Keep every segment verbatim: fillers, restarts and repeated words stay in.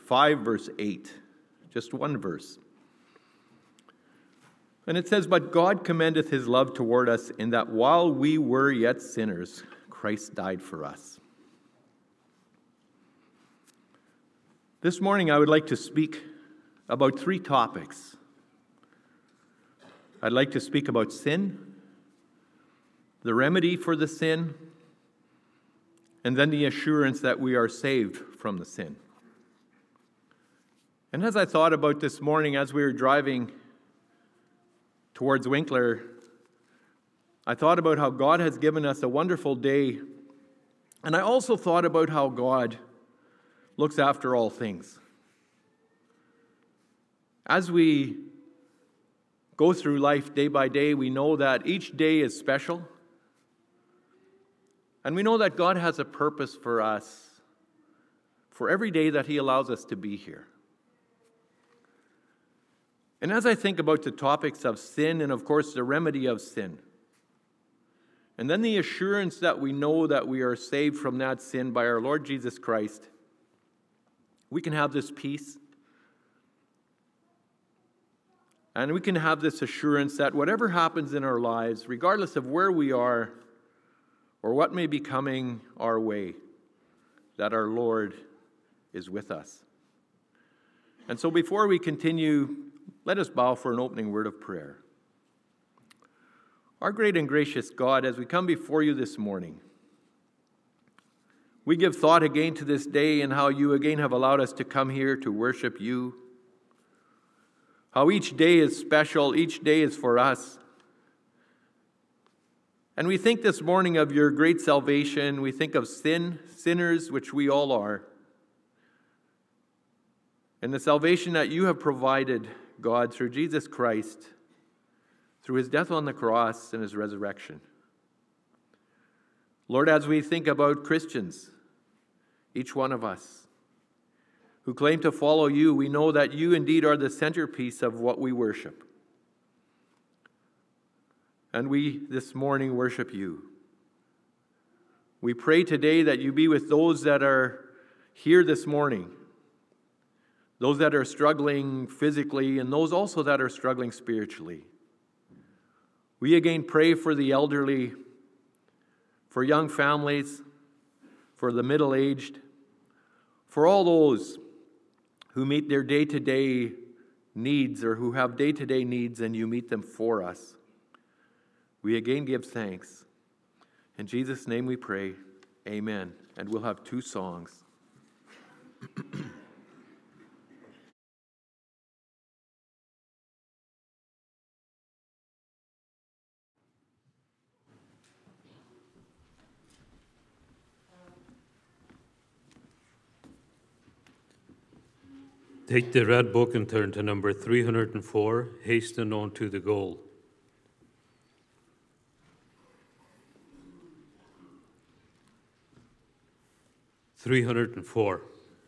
five, verse eight. Just one verse. And it says, "But God commendeth his love toward us, in that while we were yet sinners, Christ died for us." This morning I would like to speak about three topics. I'd like to speak about sin, the remedy for the sin, and then the assurance that we are saved from the sin. And as I thought about this morning, as we were driving towards Winkler, I thought about how God has given us a wonderful day, and I also thought about how God looks after all things. As we go through life day by day, we know that each day is special, and we know that God has a purpose for us for every day that he allows us to be here. And as I think about the topics of sin and, of course, the remedy of sin, and then the assurance that we know that we are saved from that sin by our Lord Jesus Christ, we can have this peace, and we can have this assurance that whatever happens in our lives, regardless of where we are or what may be coming our way, that our Lord is with us. And so before we continue, let us bow for an opening word of prayer. Our great and gracious God, as we come before you this morning, we give thought again to this day and how you again have allowed us to come here to worship you. How each day is special, each day is for us. And we think this morning of your great salvation. We think of sin, sinners, which we all are, and the salvation that you have provided, God, through Jesus Christ, through his death on the cross and his resurrection. Lord, as we think about Christians, each one of us who claim to follow you, we know that you indeed are the centerpiece of what we worship. And we this morning worship you. We pray today that you be with those that are here this morning, those that are struggling physically, and those also that are struggling spiritually. We again pray for the elderly, for young families, for the middle-aged, for all those who meet their day-to-day needs or who have day-to-day needs, and you meet them for us. We again give thanks. In Jesus' name we pray, amen. And we'll have two songs. Take the red book and turn to number three hundred four, Hasten on to the Goal. three hundred four.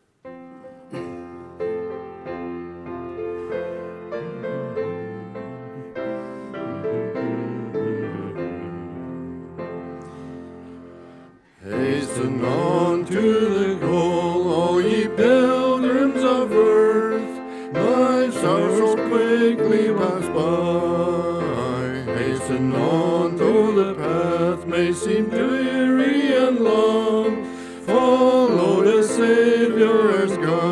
Hasten on to the goal, all ye pilgrims of earth, life sorrows quickly pass by. Hasten on, though the path may seem dreary and long, follow the Savior's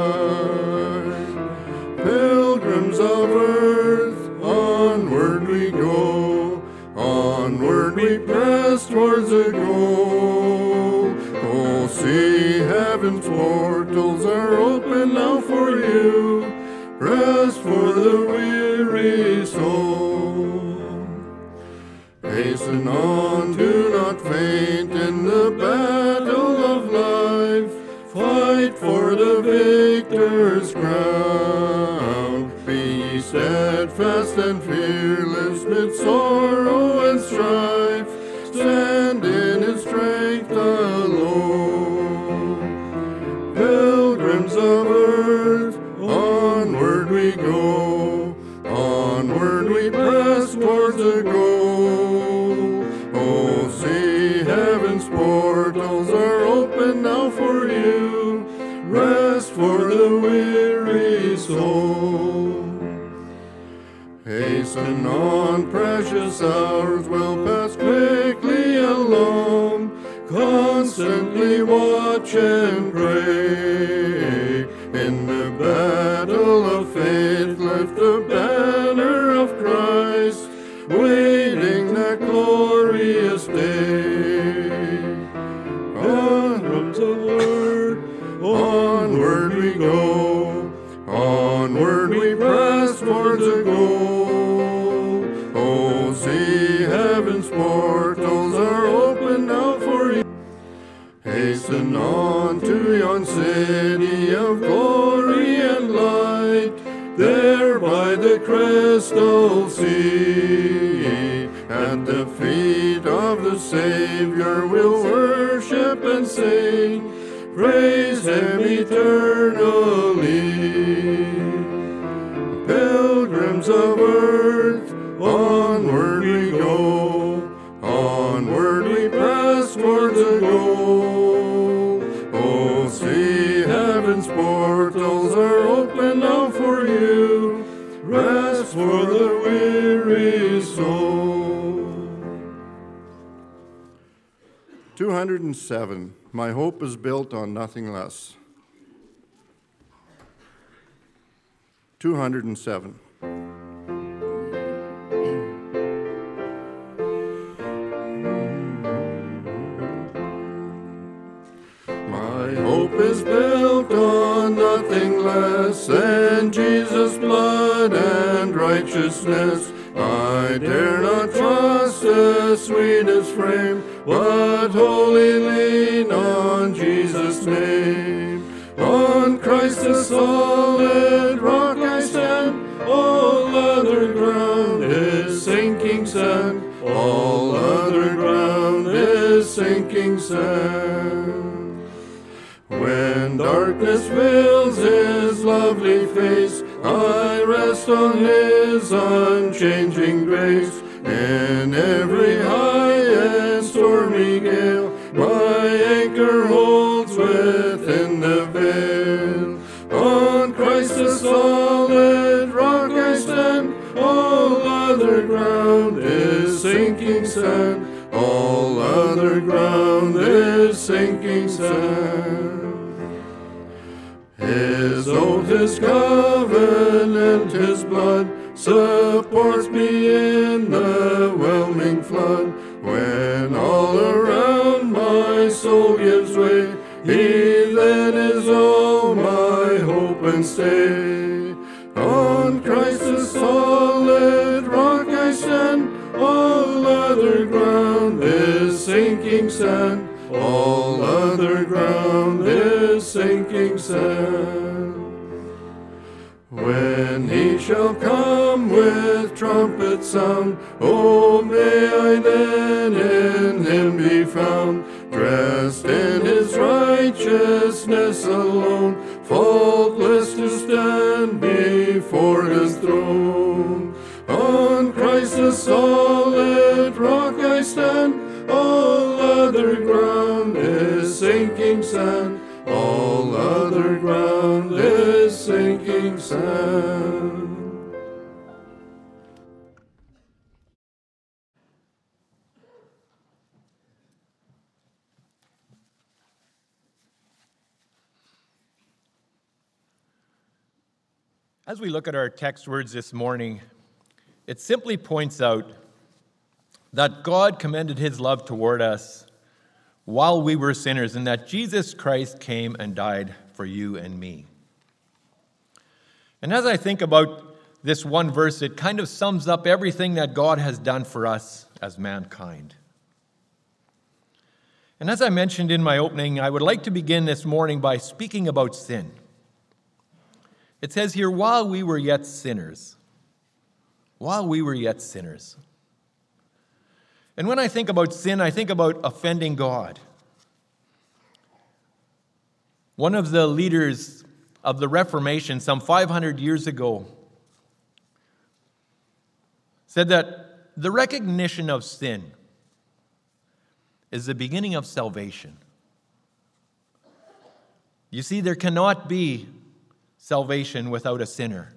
guide. Pilgrims of earth, onward we go, onward we press towards the goal. Oh, see, heaven's portals are open now for you, rest for the weary soul. Hasten on, do not faint in the battle of life, fight for the victor's crown. Be ye steadfast and fearless mid sorrow and strife, stand in his strength alone. Pilgrims of earth, onward we go, onward we press towards the goal. Oh, see, heaven's portals are open now for you, rest for the weary. weary soul. Hasten on, precious hours will pass quickly along. Constantly watch and pray. In the battle of faith, lift the banner of Christ, waiting that glorious day. Onwards onward, onward we go, onward we press towards a goal. Oh, see, heaven's portals are open now for you. Hasten on to yon city of glory and light, there by the crystal sea. At the feet of the Savior we'll worship and sing, praise Him eternally. Pilgrims of earth, onward we go, onward we press towards a goal. Oh, see, heaven's portals are open now for you, rest for the weary soul. two hundred seven. My hope is built on nothing less. two hundred seven. My hope is built on nothing less than Jesus' blood and righteousness. I dare not trust the sweetest frame, but wholly lean on Jesus' name. On Christ the solid rock I stand, all other ground is sinking sand, all other ground is sinking sand. When darkness veils His lovely face, I rest on His unchanging grace. In every high and stormy gale, my anchor holds within the veil. On Christ the solid rock I stand, all other ground is sinking sand, all other ground is sinking sand. His oath, His covenant, His blood supports me in the whelming flood. When all around my soul gives way, He then is all my hope and stay. On Christ the solid rock I stand, all other ground is sinking sand, all other ground is sinking sand. When He shall come with trumpet sound, oh, may I then in Him be found, dressed in His righteousness alone, faultless to stand before His throne. On Christ the solid rock I stand, all other ground is sinking sand, all other ground is sinking sand. As we look at our text words this morning, it simply points out that God commended His love toward us while we were sinners, and that Jesus Christ came and died for you and me. And as I think about this one verse, it kind of sums up everything that God has done for us as mankind. And as I mentioned in my opening, I would like to begin this morning by speaking about sin. It says here, while we were yet sinners. While we were yet sinners. And when I think about sin, I think about offending God. One of the leaders of the Reformation some five hundred years ago said that the recognition of sin is the beginning of salvation. You see, there cannot be salvation without a sinner.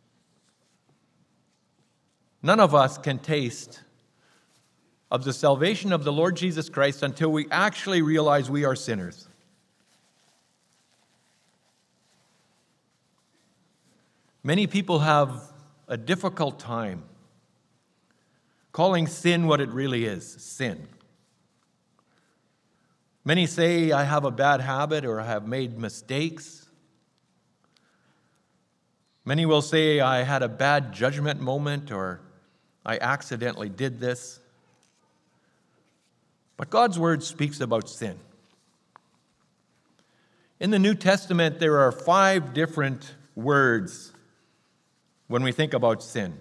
None of us can taste of the salvation of the Lord Jesus Christ until we actually realize we are sinners. Many people have a difficult time calling sin what it really is, sin. Many say, I have a bad habit or I have made mistakes. Many will say, I had a bad judgment moment or I accidentally did this. But God's word speaks about sin. In the New Testament, there are five different words when we think about sin.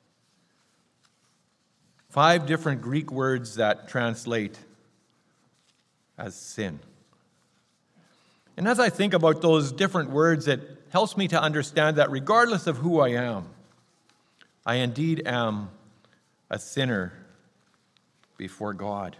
Five different Greek words that translate as sin. And as I think about those different words, it helps me to understand that regardless of who I am, I indeed am a sinner before God.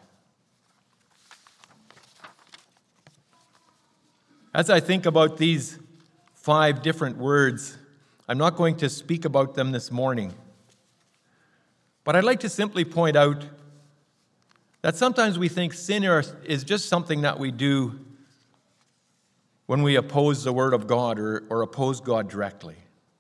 As I think about these five different words, I'm not going to speak about them this morning. But I'd like to simply point out that sometimes we think sin is just something that we do when we oppose the Word of God or, or oppose God directly.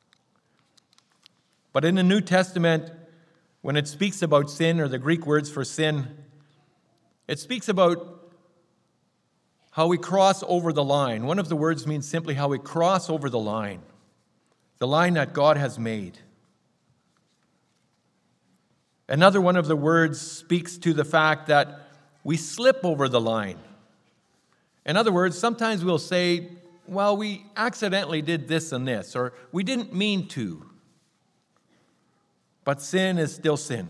But in the New Testament, when it speaks about sin, or the Greek words for sin, it speaks about how we cross over the line. One of the words means simply how we cross over the line, the line that God has made. Another one of the words speaks to the fact that we slip over the line. In other words, sometimes we'll say, well, we accidentally did this and this, or we didn't mean to. But sin is still sin.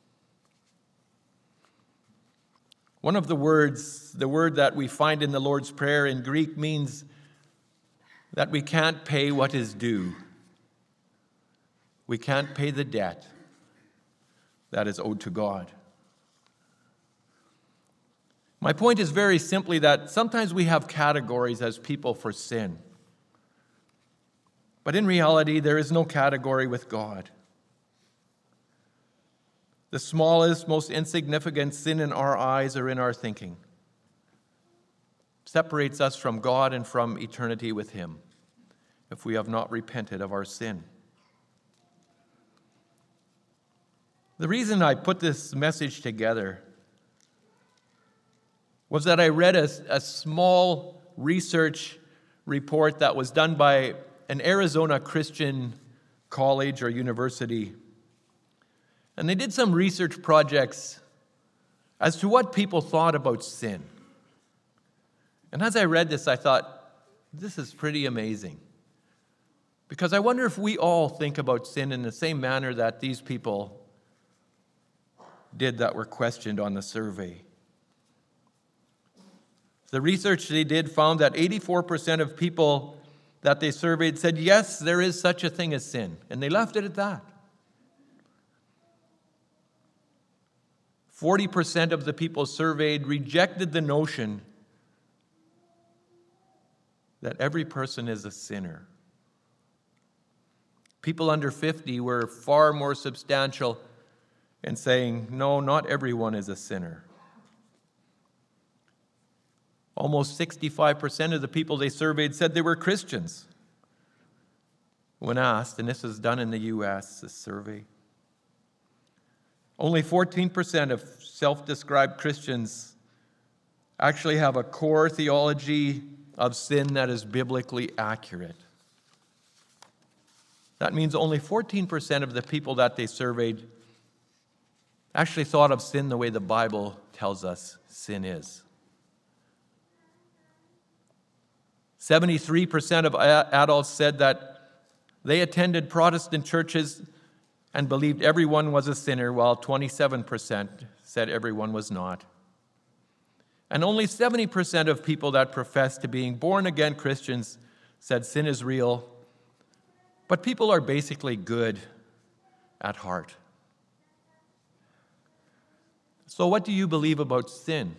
One of the words, the word that we find in the Lord's Prayer in Greek means that we can't pay what is due. We can't pay the debt that is owed to God. My point is very simply that sometimes we have categories as people for sin. But in reality, there is no category with God. The smallest, most insignificant sin in our eyes or in our thinking separates us from God and from eternity with Him if we have not repented of our sin. The reason I put this message together was that I read a, a small research report that was done by an Arizona Christian college or university. And they did some research projects as to what people thought about sin. And as I read this, I thought, this is pretty amazing. Because I wonder if we all think about sin in the same manner that these people did that were questioned on the survey. The research they did found that eighty-four percent of people that they surveyed said, yes, there is such a thing as sin. And they left it at that. forty percent of the people surveyed rejected the notion that every person is a sinner. People under fifty were far more substantial in saying, no, not everyone is a sinner. Almost sixty-five percent of the people they surveyed said they were Christians when asked, and this was done in the U S, this survey. Only fourteen percent of self-described Christians actually have a core theology of sin that is biblically accurate. That means only fourteen percent of the people that they surveyed actually thought of sin the way the Bible tells us sin is. seventy-three percent of adults said that they attended Protestant churches and believed everyone was a sinner, while twenty-seven percent said everyone was not. And only seventy percent of people that profess to being born-again Christians said sin is real, but people are basically good at heart. So what do you believe about sin?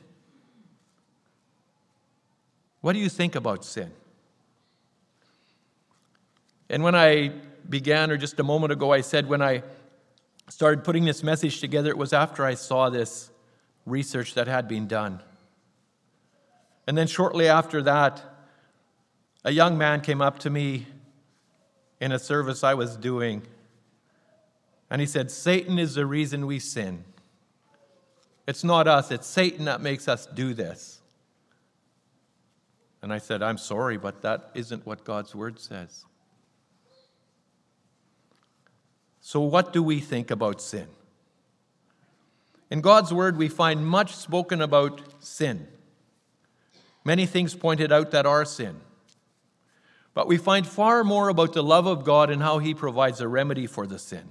What do you think about sin? And when I began, or just a moment ago, I said when I started putting this message together, it was after I saw this research that had been done. And then shortly after that, a young man came up to me in a service I was doing, and he said, Satan is the reason we sin. It's not us, it's Satan that makes us do this. And I said, I'm sorry, but that isn't what God's word says. So what do we think about sin? In God's word, we find much spoken about sin. Many things pointed out that are sin. But we find far more about the love of God and how he provides a remedy for the sin.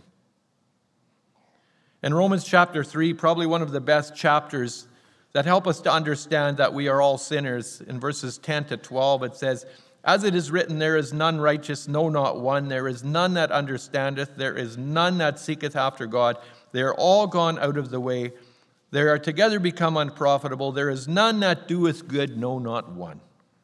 In Romans chapter three, probably one of the best chapters that help us to understand that we are all sinners, in verses ten to twelve, it says, As it is written, there is none righteous, no, not one. There is none that understandeth. There is none that seeketh after God. They are all gone out of the way. They are together become unprofitable. There is none that doeth good, no, not one.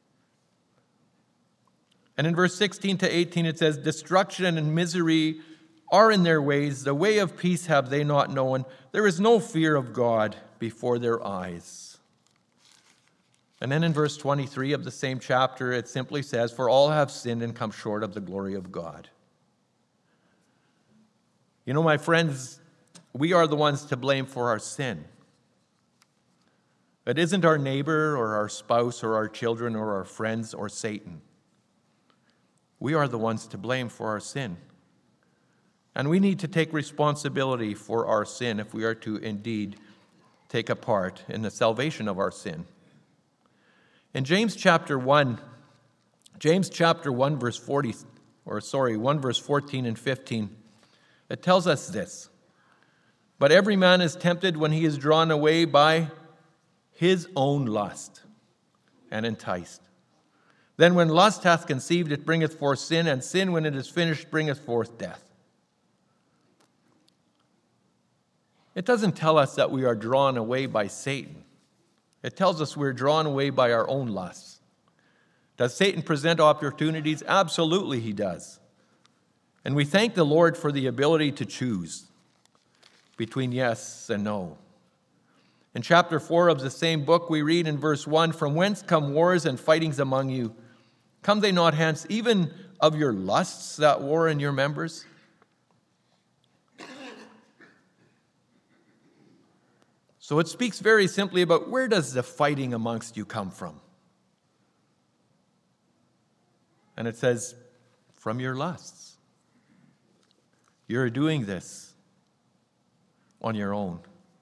And in verse sixteen to eighteen, it says, Destruction and misery are in their ways. The way of peace have they not known. There is no fear of God before their eyes. And then in verse twenty-three of the same chapter, it simply says, For all have sinned and come short of the glory of God. You know, my friends, we are the ones to blame for our sin. It isn't our neighbor or our spouse or our children or our friends or Satan. We are the ones to blame for our sin. And we need to take responsibility for our sin if we are to indeed take a part in the salvation of our sin. In James chapter one, James chapter one verse forty, or sorry, one verse fourteen and fifteen, it tells us this. But every man is tempted when he is drawn away by his own lust and enticed. Then when lust hath conceived, it bringeth forth sin, and sin, when it is finished, bringeth forth death. It doesn't tell us that we are drawn away by Satan. It tells us we're drawn away by our own lusts. Does Satan present opportunities? Absolutely he does. And we thank the Lord for the ability to choose between yes and no. In chapter four of the same book, we read in verse one, From whence come wars and fightings among you? Come they not hence, even of your lusts that war in your members? So it speaks very simply about where does the fighting amongst you come from? And it says, from your lusts. You're doing this on your own.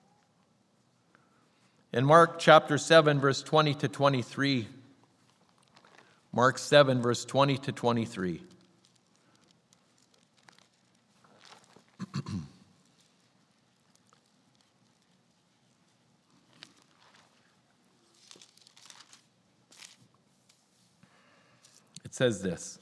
In Mark chapter seven, verse twenty to twenty-three, Mark seven, verse twenty to twenty-three. It says this.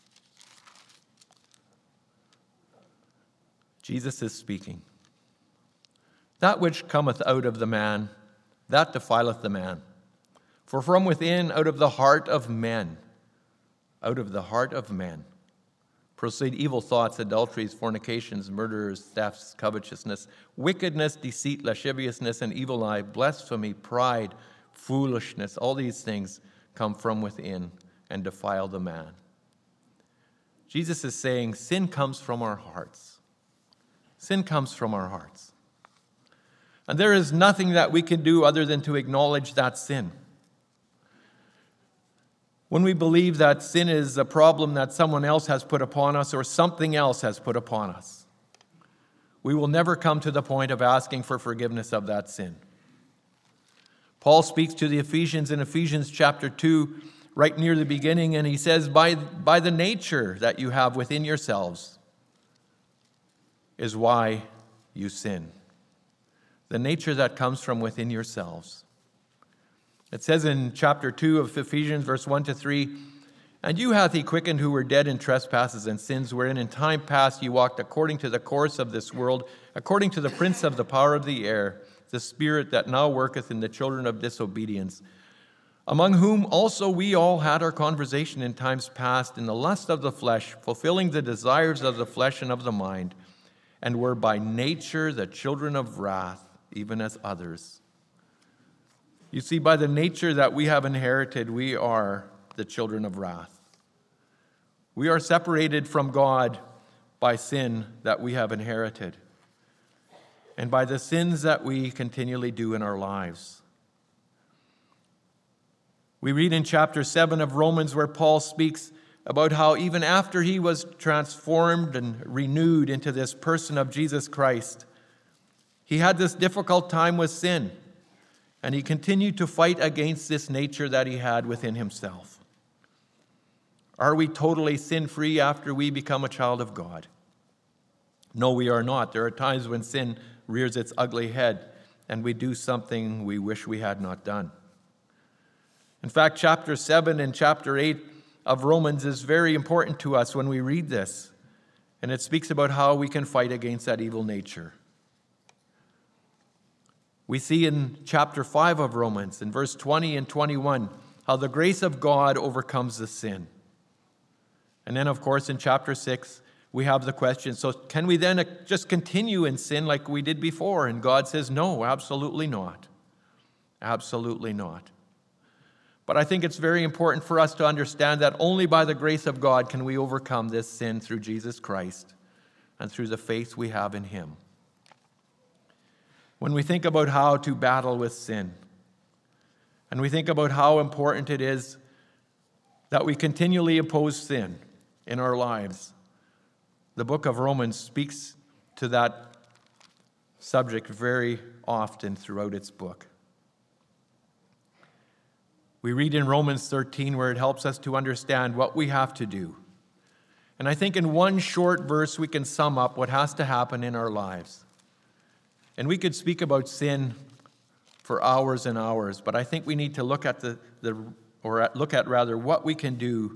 Jesus is speaking. That which cometh out of the man, that defileth the man. For from within, out of the heart of men, out of the heart of men, proceed evil thoughts, adulteries, fornications, murders, thefts, covetousness, wickedness, deceit, lasciviousness, and evil eye, blasphemy, pride, foolishness. All these things come from within and defile the man. Jesus is saying sin comes from our hearts. Sin comes from our hearts. And there is nothing that we can do other than to acknowledge that sin. When we believe that sin is a problem that someone else has put upon us or something else has put upon us, we will never come to the point of asking for forgiveness of that sin. Paul speaks to the Ephesians in Ephesians chapter two, right near the beginning, and he says, by, by the nature that you have within yourselves is why you sin. The nature that comes from within yourselves. It says in chapter two of Ephesians, verse one to three, And you hath he quickened who were dead in trespasses and sins, wherein in time past ye walked according to the course of this world, according to the prince of the power of the air, the spirit that now worketh in the children of disobedience, among whom also we all had our conversation in times past in the lust of the flesh, fulfilling the desires of the flesh and of the mind, and were by nature the children of wrath, even as others. You see, by the nature that we have inherited, we are the children of wrath. We are separated from God by sin that we have inherited, and by the sins that we continually do in our lives. We read in chapter seven of Romans where Paul speaks about how even after he was transformed and renewed into this person of Jesus Christ, he had this difficult time with sin, and he continued to fight against this nature that he had within himself. Are we totally sin-free after we become a child of God? No, we are not. There are times when sin rears its ugly head, and we do something we wish we had not done. In fact, chapter seven and chapter eight of Romans is very important to us when we read this, and it speaks about how we can fight against that evil nature. We see in chapter five of Romans, in verse twenty and twenty-one, how the grace of God overcomes the sin. And then, of course, in chapter six, we have the question, so can we then just continue in sin like we did before? And God says, no, absolutely not. Absolutely not. But I think it's very important for us to understand that only by the grace of God can we overcome this sin through Jesus Christ and through the faith we have in him. When we think about how to battle with sin, and we think about how important it is that we continually oppose sin in our lives, the book of Romans speaks to that subject very often throughout its book. We read in Romans thirteen where it helps us to understand what we have to do. And I think in one short verse we can sum up what has to happen in our lives. And we could speak about sin for hours and hours, but I think we need to look at the, the or at, look at rather what we can do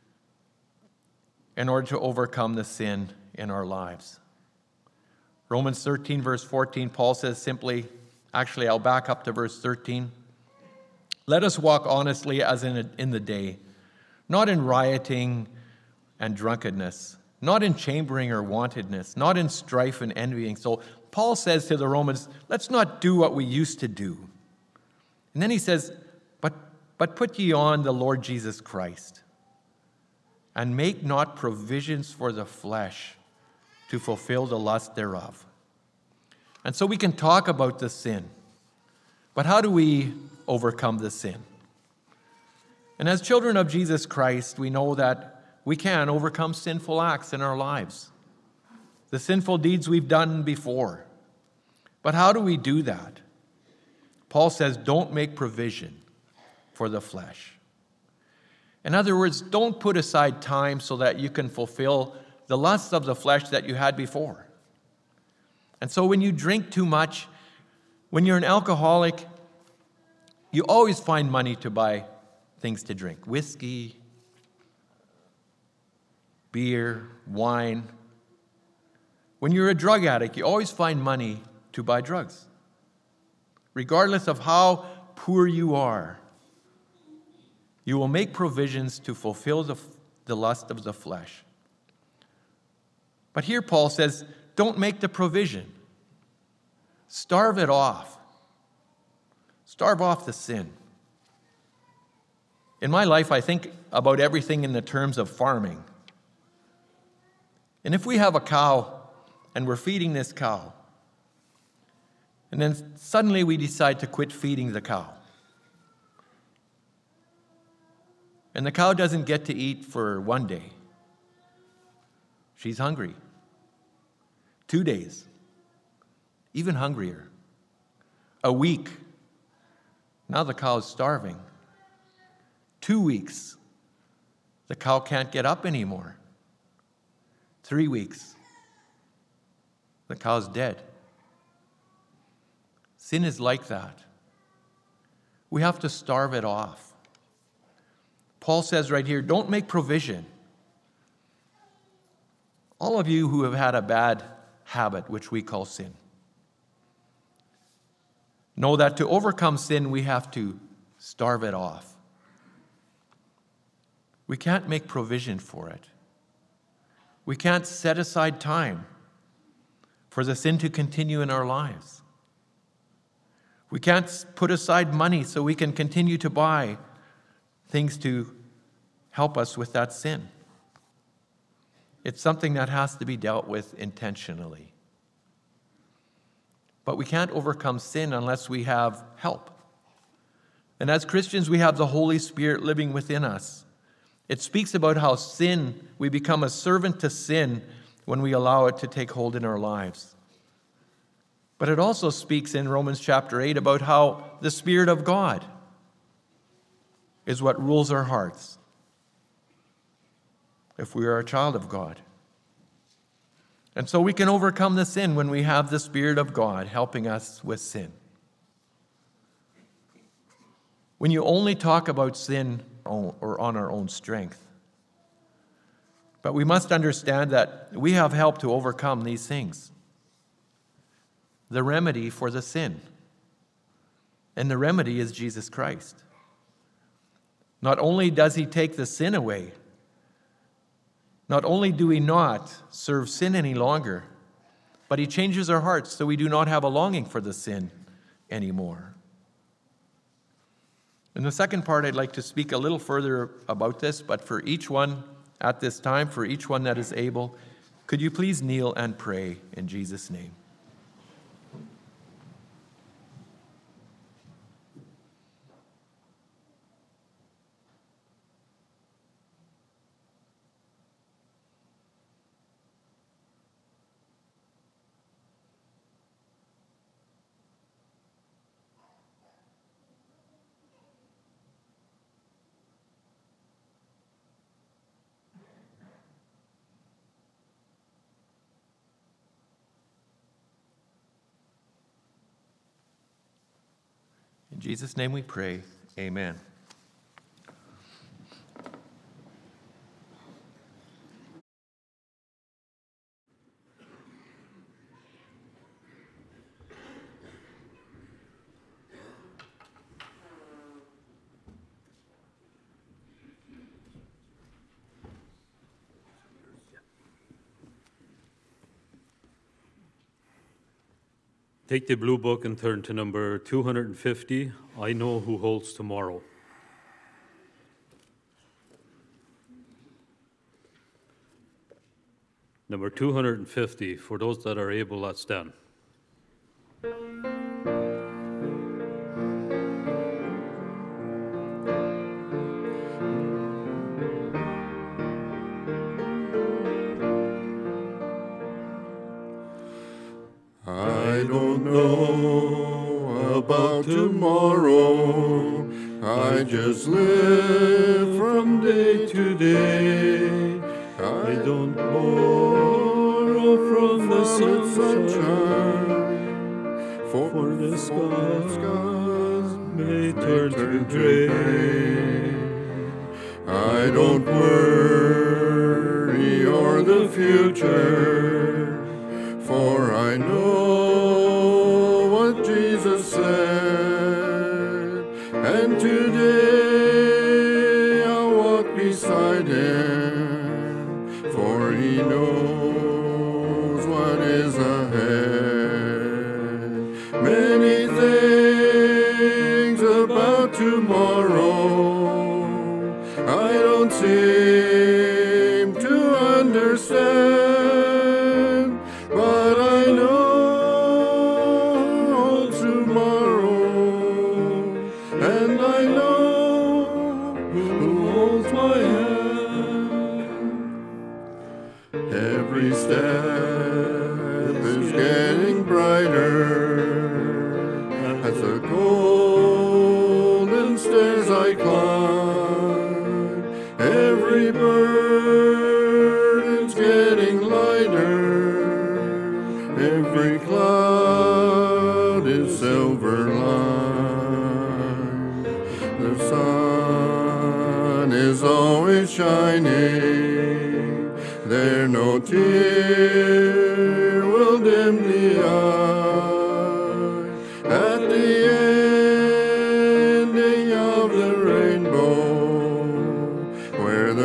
in order to overcome the sin in our lives. Romans thirteen verse fourteen, Paul says simply, actually I'll back up to verse thirteen. Let us walk honestly as in, a, in the day, not in rioting and drunkenness, not in chambering or wantedness, not in strife and envying. So Paul says to the Romans, let's not do what we used to do. And then he says, but, but put ye on the Lord Jesus Christ, and make not provisions for the flesh to fulfill the lust thereof. And so we can talk about the sin, but how do we overcome the sin? And as children of Jesus Christ, we know that we can overcome sinful acts in our lives, the sinful deeds we've done before. But how do we do that? Paul says, don't make provision for the flesh. In other words, don't put aside time so that you can fulfill the lusts of the flesh that you had before. And so when you drink too much, when you're an alcoholic, you always find money to buy things to drink. Whiskey, beer, wine. When you're a drug addict, you always find money to buy drugs. Regardless of how poor you are, you will make provisions to fulfill the, the lust of the flesh. But here Paul says, don't make the provision. Starve it off. Starve off the sin. In my life, I think about everything in the terms of farming. And if we have a cow and we're feeding this cow, and then suddenly we decide to quit feeding the cow, and the cow doesn't get to eat for one day, she's hungry. Two days, even hungrier. A week, now the cow's starving. Two weeks, the cow can't get up anymore. Three weeks, the cow's dead. Sin is like that. We have to starve it off. Paul says right here, don't make provision. All of you who have had a bad habit, which we call sin, know that to overcome sin, we have to starve it off. We can't make provision for it. We can't set aside time for the sin to continue in our lives. We can't put aside money so we can continue to buy things to help us with that sin. It's something that has to be dealt with intentionally. But we can't overcome sin unless we have help. And as Christians, we have the Holy Spirit living within us. It speaks about how sin, we become a servant to sin when we allow it to take hold in our lives. But it also speaks in Romans chapter eight about how the Spirit of God is what rules our hearts if we are a child of God. And so we can overcome the sin when we have the Spirit of God helping us with sin. When you only talk about sin or on our own strength. But we must understand that we have help to overcome these things. The remedy for the sin. And the remedy is Jesus Christ. Not only does he take the sin away, not only do we not serve sin any longer, but he changes our hearts so we do not have a longing for the sin anymore. In the second part, I'd like to speak a little further about this, but for each one at this time, for each one that is able, could you please kneel and pray in Jesus' name? In Jesus' name we pray, amen. Take the blue book and turn to number two hundred fifty, I Know Who Holds Tomorrow. Number two hundred fifty, for those that are able, let's stand. I don't know about tomorrow, I just live from day to day. I don't borrow from the sunshine, for, for the skies may turn to gray. I don't worry o'er the future, for I know what Jesus said, and today I'll walk beside him, for he knows what is ahead. Many things about tomorrow I don't seem to understand, but I know tomorrow, and I know who holds my hand. Every step is getting brighter as the golden stairs I climb. Every burden's getting lighter, every cloud is silver lined. The sun is always shining, there no tear will dim the eye. At the ending of the rainbow, where the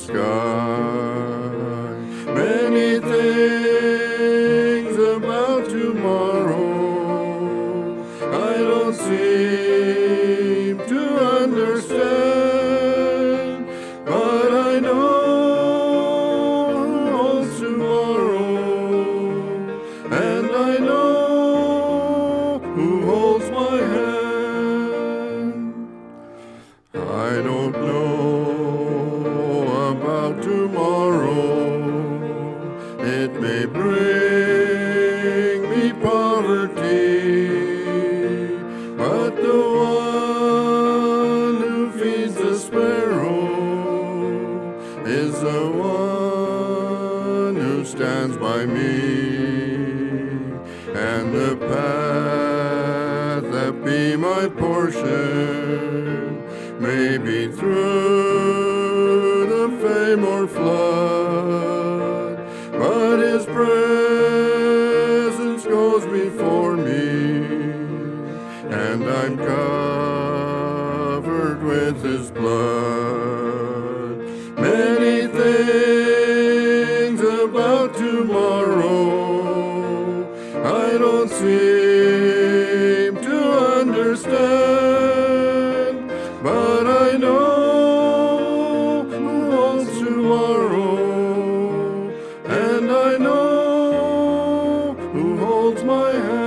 sky. Many things about tomorrow I don't seem to understand, but I know who holds tomorrow, and I know who holds my hand. I don't know about tomorrow. It may bring me poverty, but the one who feeds the sparrow is the one who stands by me, and the path that be my portion may be through the flame or flood, but his presence goes before me, and I'm covered with his blood. Many things about tomorrow I don't seem to understand, but I know who holds tomorrow, and I know who holds my hand.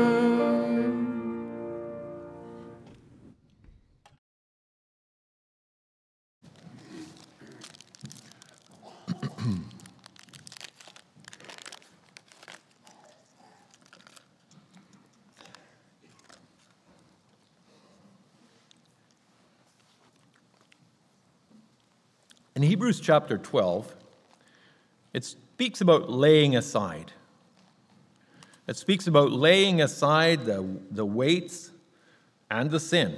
In Hebrews chapter twelve, it speaks about laying aside. It speaks about laying aside the, the weights and the sin.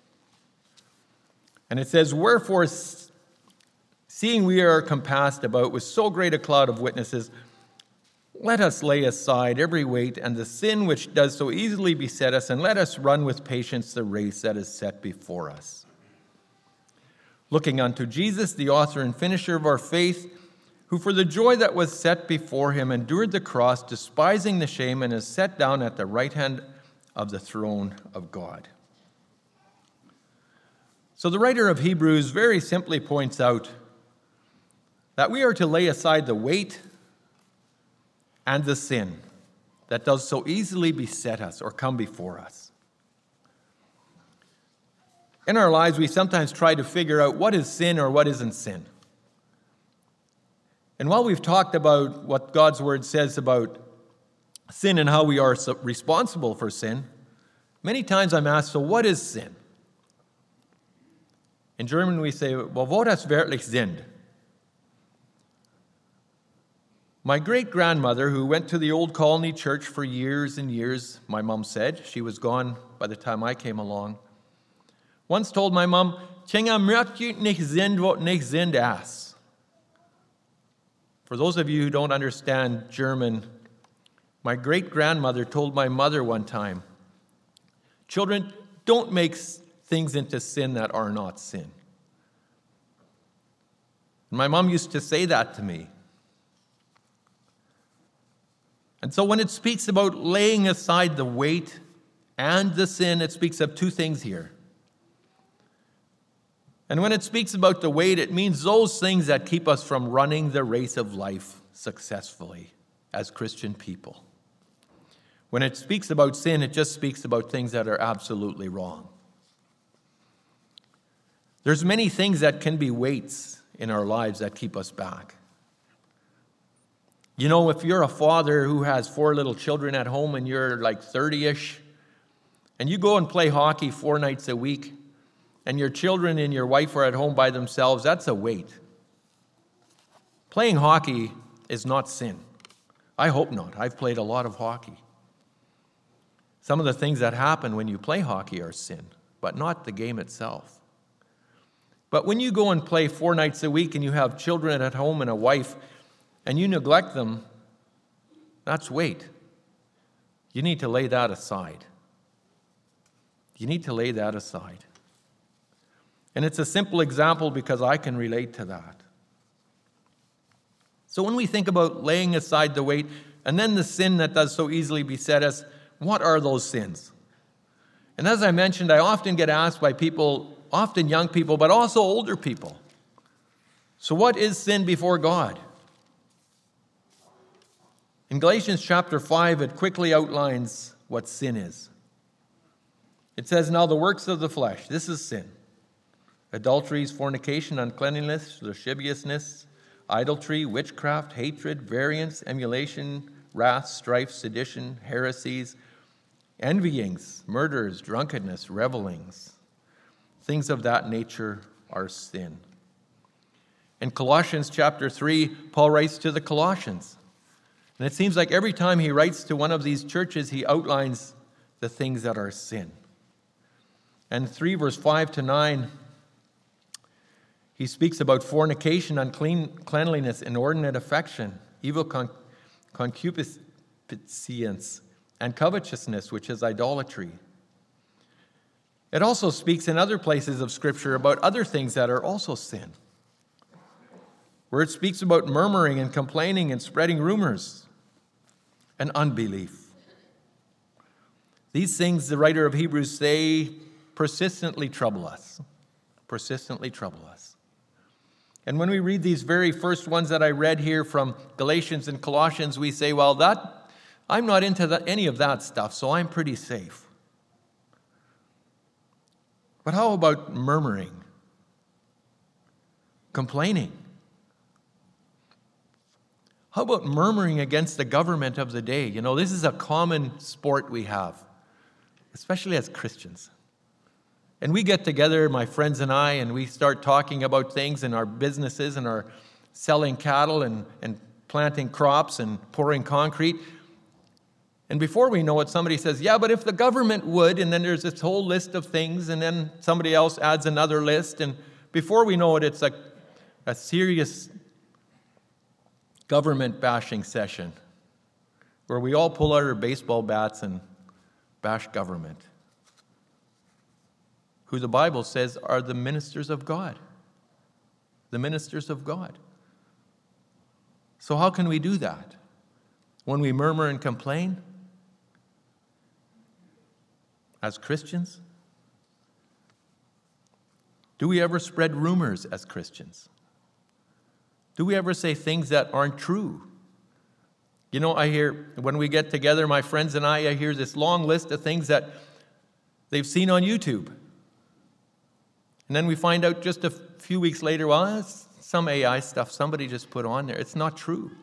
And it says, "Wherefore, seeing we are compassed about with so great a cloud of witnesses, let us lay aside every weight and the sin which does so easily beset us, and let us run with patience the race that is set before us. Looking unto Jesus, the author and finisher of our faith, who for the joy that was set before him endured the cross, despising the shame, and is set down at the right hand of the throne of God." So the writer of Hebrews very simply points out that we are to lay aside the weight and the sin that does so easily beset us or come before us. In our lives, we sometimes try to figure out what is sin or what isn't sin. And while we've talked about what God's word says about sin and how we are responsible for sin, many times I'm asked, so what is sin? In German we say, well, what ist wirklich Sinn? My great-grandmother, who went to the Old Colony Church for years and years, my mom said, she was gone by the time I came along, once told my mom, "Tjenga mrötjut nicht sind, wat nicht sind ass." For those of you who don't understand German, my great-grandmother told my mother one time, "Children, don't make things into sin that are not sin." And my mom used to say that to me. And so when it speaks about laying aside the weight and the sin, it speaks of two things here. And when it speaks about the weight, it means those things that keep us from running the race of life successfully as Christian people. When it speaks about sin, it just speaks about things that are absolutely wrong. There's many things that can be weights in our lives that keep us back. You know, if you're a father who has four little children at home and you're like thirty-ish, and you go and play hockey four nights a week, and your children and your wife are at home by themselves, that's a weight. Playing hockey is not sin. I hope not. I've played a lot of hockey. Some of the things that happen when you play hockey are sin, but not the game itself. But when you go and play four nights a week and you have children at home and a wife, and you neglect them, that's weight. You need to lay that aside. You need to lay that aside. And it's a simple example because I can relate to that. So when we think about laying aside the weight, and then the sin that does so easily beset us, what are those sins? And as I mentioned, I often get asked by people, often young people, but also older people. So what is sin before God? In Galatians chapter five, it quickly outlines what sin is. It says, now the works of the flesh, this is sin. Adulteries, fornication, uncleanliness, lasciviousness, idolatry, witchcraft, hatred, variance, emulation, wrath, strife, sedition, heresies, envyings, murders, drunkenness, revelings. Things of that nature are sin. In Colossians chapter three, Paul writes to the Colossians. And it seems like every time he writes to one of these churches, he outlines the things that are sin. And three, verse five to nine, he speaks about fornication, uncleanliness, inordinate affection, evil con- concupiscence, and covetousness, which is idolatry. It also speaks in other places of Scripture about other things that are also sin, where it speaks about murmuring and complaining and spreading rumors and unbelief. These things, the writer of Hebrews say, persistently trouble us, persistently trouble us. And when we read these very first ones that I read here from Galatians and Colossians, we say, well, that I'm not into that, any of that stuff, so I'm pretty safe. But how about murmuring, complaining? How about murmuring against the government of the day? You know, this is a common sport we have, especially as Christians. And we get together, my friends and I, and we start talking about things in our businesses and our selling cattle and, and planting crops and pouring concrete. And before we know it, somebody says, yeah, but if the government would, and then there's this whole list of things, and then somebody else adds another list, and before we know it, it's like a serious government bashing session where we all pull out our baseball bats and bash government, who the Bible says are the ministers of God. The ministers of God. So how can we do that? When we murmur and complain? As Christians? Do we ever spread rumors as Christians? Do we ever say things that aren't true? You know, I hear, when we get together, my friends and I, I hear this long list of things that they've seen on YouTube. And then we find out just a few weeks later, well, it's some A I stuff somebody just put on there. It's not true.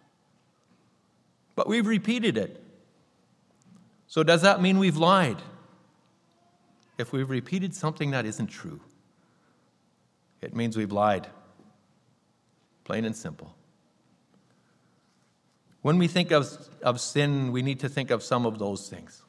But we've repeated it. So does that mean we've lied? If we've repeated something that isn't true, it means we've lied. Plain and simple. When we think of, of sin, we need to think of some of those things.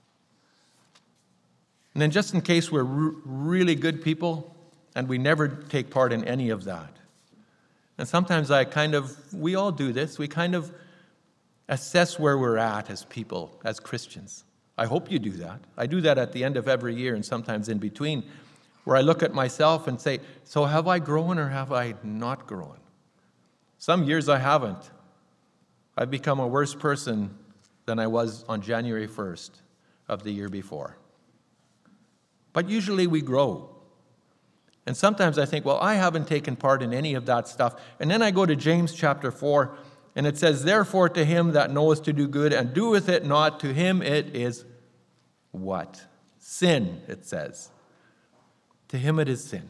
And then just in case we're r- really good people and we never take part in any of that. And sometimes I kind of, we all do this, we kind of assess where we're at as people, as Christians. I hope you do that. I do that at the end of every year and sometimes in between, where I look at myself and say, so have I grown or have I not grown? Some years I haven't. I've become a worse person than I was on January first of the year before. But usually we grow. And sometimes I think, well, I haven't taken part in any of that stuff. And then I go to James chapter four, and it says, therefore to him that knoweth to do good and doeth it not, to him it is what? Sin, it says. To him it is sin.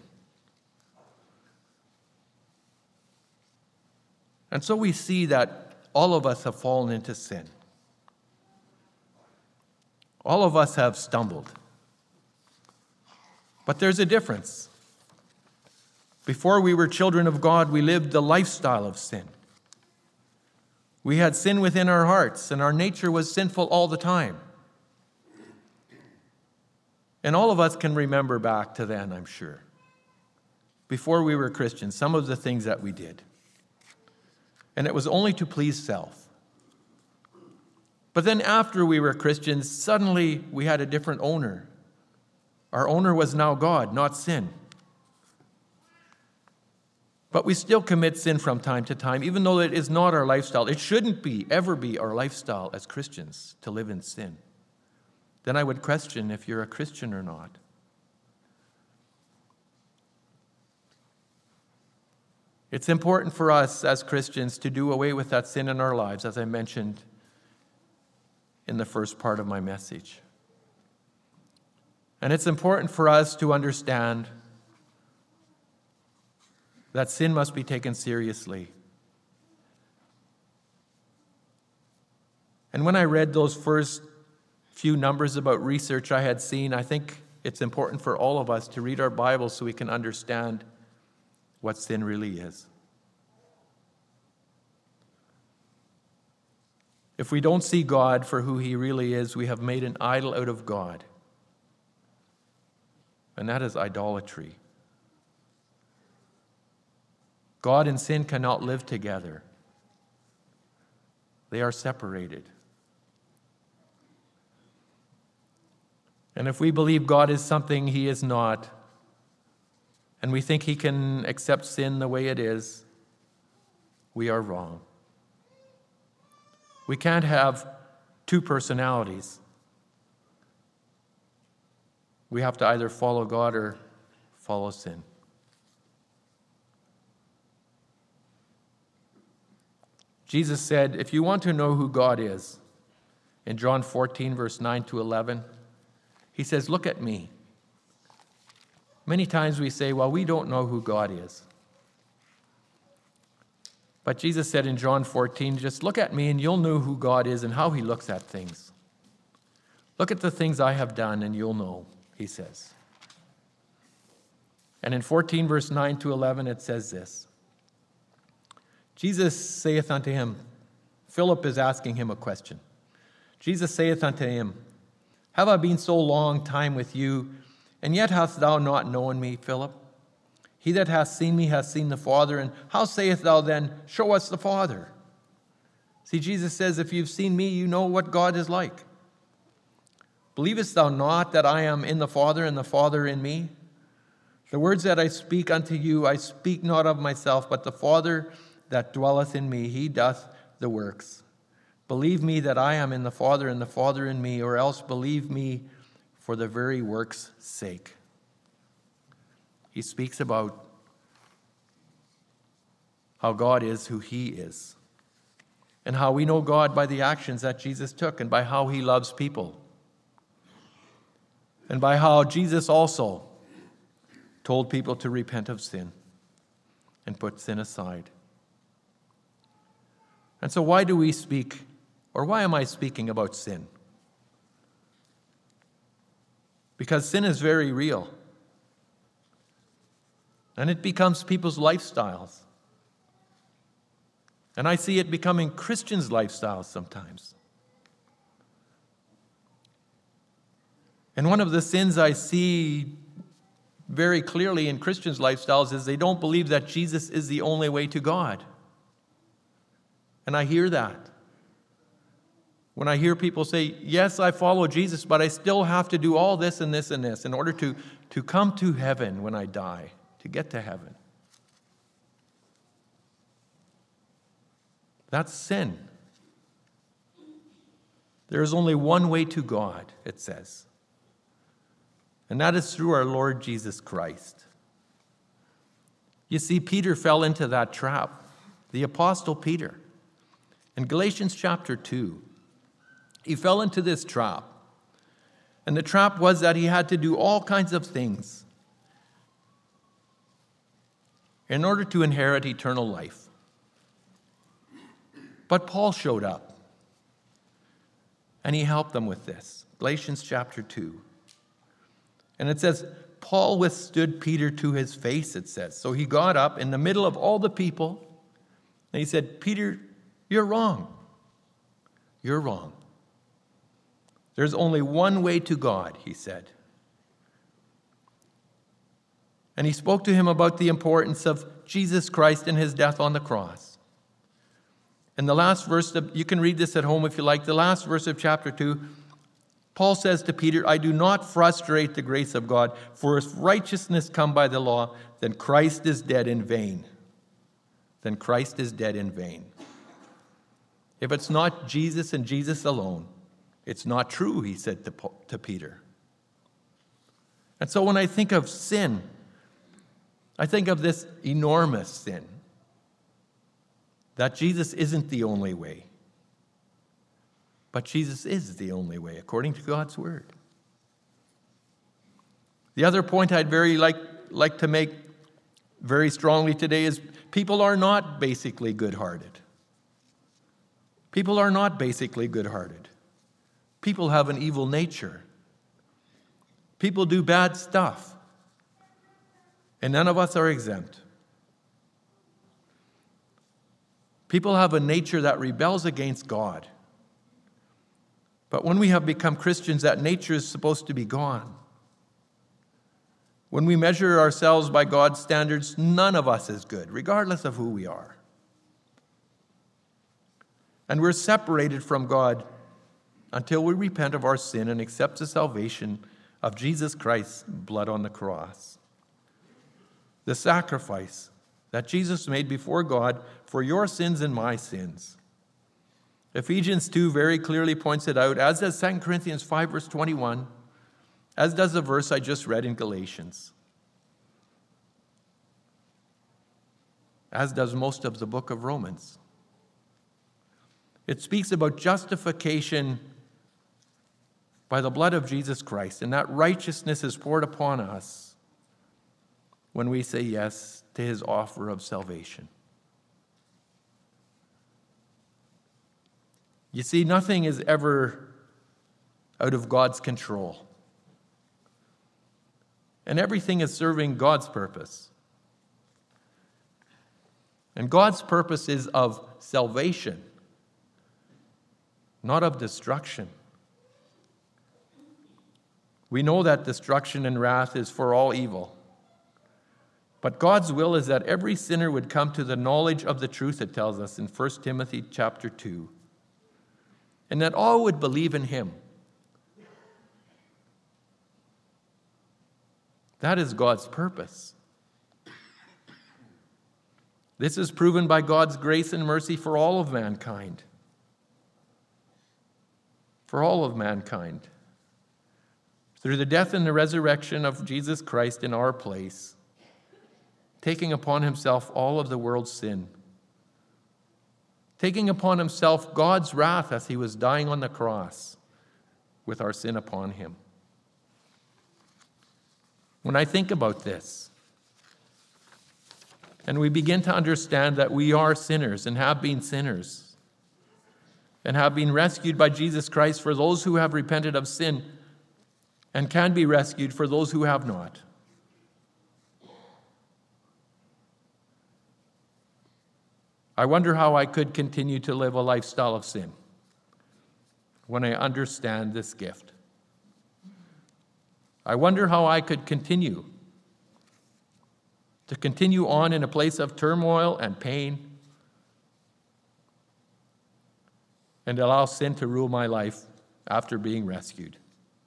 And so we see that all of us have fallen into sin. All of us have stumbled. But there's a difference. Before we were children of God, we lived the lifestyle of sin. We had sin within our hearts, and our nature was sinful all the time. And all of us can remember back to then, I'm sure. Before we were Christians, some of the things that we did. And it was only to please self. But then after we were Christians, suddenly we had a different owner. Our owner was now God, not sin. But we still commit sin from time to time, even though it is not our lifestyle. It shouldn't be, ever be our lifestyle as Christians to live in sin. Then I would question if you're a Christian or not. It's important for us as Christians to do away with that sin in our lives, as I mentioned in the first part of my message. And it's important for us to understand that sin must be taken seriously. And when I read those first few numbers about research I had seen, I think it's important for all of us to read our Bibles so we can understand what sin really is. If we don't see God for who he really is, we have made an idol out of God. And that is idolatry. God and sin cannot live together. They are separated. And if we believe God is something he is not, and we think he can accept sin the way it is, we are wrong. We can't have two personalities. We have to either follow God or follow sin. Jesus said, if you want to know who God is, in John fourteen, verse nine to eleven, he says, look at me. Many times we say, well, we don't know who God is. But Jesus said in John fourteen, just look at me and you'll know who God is and how he looks at things. Look at the things I have done and you'll know, he says. And in fourteen, verse nine to eleven, it says this. Jesus saith unto him, Philip is asking him a question. Jesus saith unto him, have I been so long time with you, and yet hast thou not known me, Philip? He that hath seen me hath seen the Father, and how sayest thou then, show us the Father? See, Jesus says, if you've seen me, you know what God is like. Believest thou not that I am in the Father, and the Father in me? The words that I speak unto you, I speak not of myself, but the Father that dwelleth in me, he doth the works. Believe me that I am in the Father, and the Father in me, or else believe me for the very work's sake. He speaks about how God is who he is, and how we know God by the actions that Jesus took, and by how he loves people, and by how Jesus also told people to repent of sin and put sin aside. And so why do we speak, or why am I speaking about sin? Because sin is very real. And it becomes people's lifestyles. And I see it becoming Christians' lifestyles sometimes. And one of the sins I see very clearly in Christians' lifestyles is they don't believe that Jesus is the only way to God. And I hear that. When I hear people say, yes, I follow Jesus, but I still have to do all this and this and this in order to, to come to heaven when I die, to get to heaven. That's sin. There is only one way to God, it says. And that is through our Lord Jesus Christ. You see, Peter fell into that trap. The Apostle Peter. In Galatians chapter two, he fell into this trap. And the trap was that he had to do all kinds of things in order to inherit eternal life. But Paul showed up, and he helped them with this. Galatians chapter two. And it says, Paul withstood Peter to his face, it says. So he got up in the middle of all the people, and he said, Peter, you're wrong. You're wrong. There's only one way to God, he said. And he spoke to him about the importance of Jesus Christ and his death on the cross. And the last verse, of, you can read this at home if you like, the last verse of chapter two, Paul says to Peter, I do not frustrate the grace of God, for if righteousness come by the law, then Christ is dead in vain. then Christ is dead in vain. If it's not Jesus and Jesus alone, it's not true, he said to, to Peter. And so when I think of sin, I think of this enormous sin, that Jesus isn't the only way. But Jesus is the only way, according to God's word. The other point I'd very like, like to make very strongly today is people are not basically good-hearted. People are not basically good-hearted. People have an evil nature. People do bad stuff. And none of us are exempt. People have a nature that rebels against God. But when we have become Christians, that nature is supposed to be gone. When we measure ourselves by God's standards, none of us is good, regardless of who we are. And we're separated from God until we repent of our sin and accept the salvation of Jesus Christ's blood on the cross. The sacrifice that Jesus made before God for your sins and my sins. Ephesians two very clearly points it out, as does Second Corinthians five, verse twenty-one, as does the verse I just read in Galatians, as does most of the book of Romans. It speaks about justification by the blood of Jesus Christ, and that righteousness is poured upon us when we say yes to his offer of salvation. You see, nothing is ever out of God's control. And everything is serving God's purpose. And God's purpose is of salvation, not of destruction. We know that destruction and wrath is for all evil. But God's will is that every sinner would come to the knowledge of the truth, it tells us in First Timothy chapter two. And that all would believe in him. That is God's purpose. This is proven by God's grace and mercy for all of mankind. For all of mankind. Through the death and the resurrection of Jesus Christ in our place, taking upon himself all of the world's sin, taking upon himself God's wrath as he was dying on the cross with our sin upon him. When I think about this, and we begin to understand that we are sinners and have been sinners, and have been rescued by Jesus Christ for those who have repented of sin, and can be rescued for those who have not. I wonder how I could continue to live a lifestyle of sin when I understand this gift. I wonder how I could continue to continue on in a place of turmoil and pain and allow sin to rule my life after being rescued.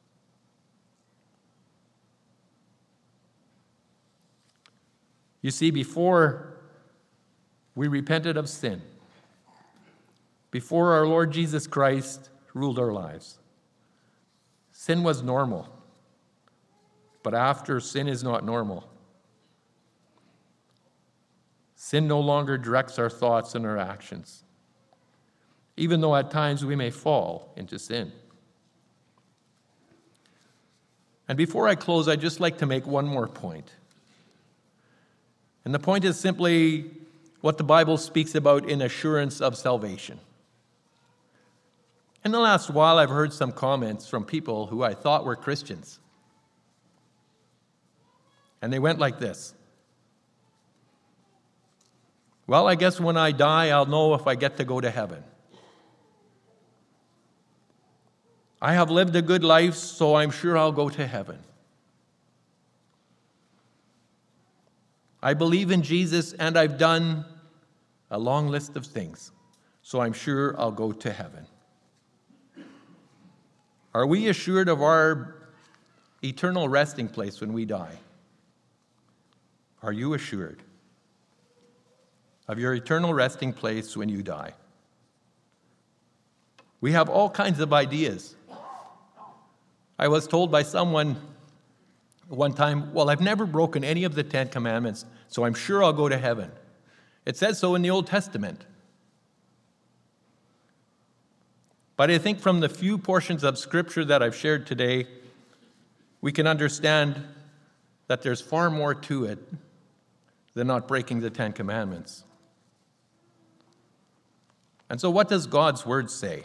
You see, before we repented of sin, before our Lord Jesus Christ ruled our lives, sin was normal. But after, sin is not normal. Sin no longer directs our thoughts and our actions, even though at times we may fall into sin. And before I close, I'd just like to make one more point. And the point is simply what the Bible speaks about in assurance of salvation. In the last while, I've heard some comments from people who I thought were Christians. And they went like this. Well, I guess when I die, I'll know if I get to go to heaven. I have lived a good life, so I'm sure I'll go to heaven. I believe in Jesus, and I've done a long list of things, so I'm sure I'll go to heaven. Are we assured of our eternal resting place when we die? Are you assured? of your eternal resting place when you die. We have all kinds of ideas. I was told by someone one time, well, I've never broken any of the Ten Commandments, so I'm sure I'll go to heaven. It says so in the Old Testament. But I think from the few portions of Scripture that I've shared today, we can understand that there's far more to it than not breaking the Ten Commandments. And so what does God's Word say?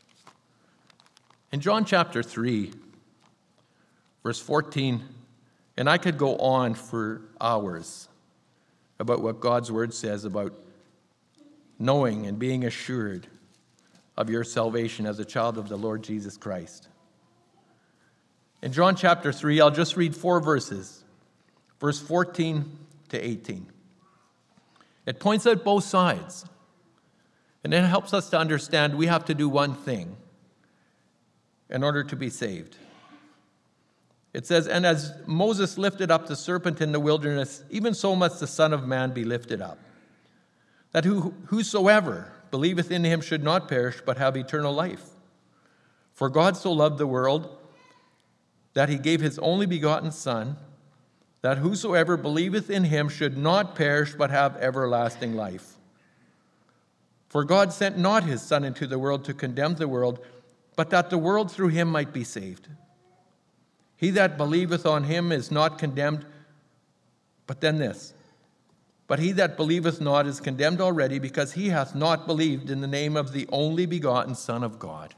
In John chapter three, verse fourteen, and I could go on for hours about what God's Word says about knowing and being assured of your salvation as a child of the Lord Jesus Christ. In John chapter three, I'll just read four verses, verse fourteen to eighteen. It points out both sides, and it helps us to understand we have to do one thing in order to be saved. It says, and as Moses lifted up the serpent in the wilderness, even so must the Son of Man be lifted up, that who, whosoever believeth in him should not perish, but have eternal life. For God so loved the world that he gave his only begotten Son, that whosoever believeth in him should not perish, but have everlasting life. For God sent not his Son into the world to condemn the world, but that the world through him might be saved. He that believeth on him is not condemned, but then this, but he that believeth not is condemned already, because he hath not believed in the name of the only begotten Son of God.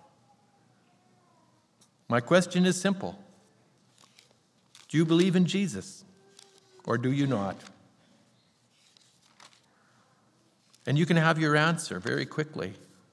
My question is simple. Do you believe in Jesus, or do you not? And you can have your answer very quickly.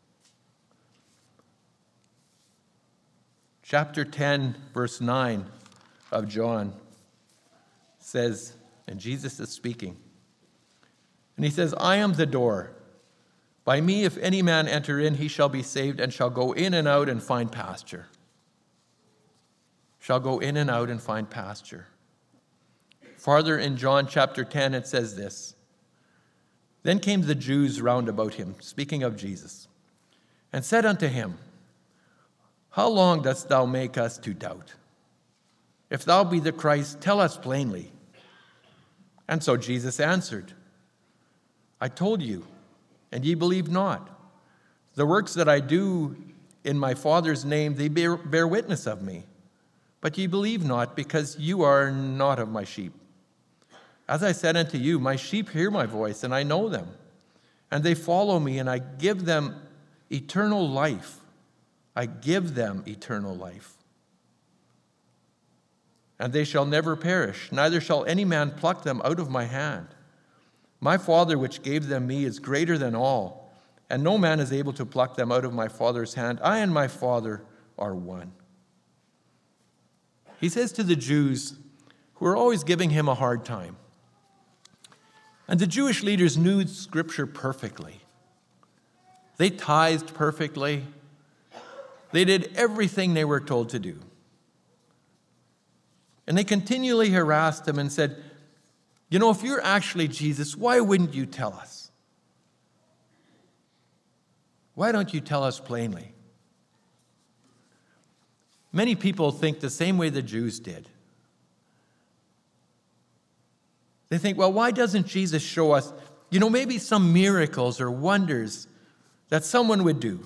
Chapter ten, verse nine of John says, and Jesus is speaking, and he says, I am the door. By me, if any man enter in, he shall be saved, and shall go in and out and find pasture. Shall go in and out and find pasture. Farther in John chapter ten, it says this, then came the Jews round about him, speaking of Jesus, and said unto him, how long dost thou make us to doubt? If thou be the Christ, tell us plainly. And so Jesus answered, I told you, and ye believe not. The works that I do in my Father's name, they bear, bear witness of me. But ye believe not, because you are not of my sheep. As I said unto you, my sheep hear my voice, and I know them. And they follow me, and I give them eternal life. I give them eternal life. And they shall never perish, neither shall any man pluck them out of my hand. My Father which gave them me is greater than all, and no man is able to pluck them out of my Father's hand. I and my Father are one. He says to the Jews, who are always giving him a hard time, and the Jewish leaders knew Scripture perfectly. They tithed perfectly. They did everything they were told to do. And they continually harassed him and said, you know, if you're actually Jesus, why wouldn't you tell us? Why don't you tell us plainly? Many people think the same way the Jews did. They think, well, why doesn't Jesus show us, you know, maybe some miracles or wonders that someone would do?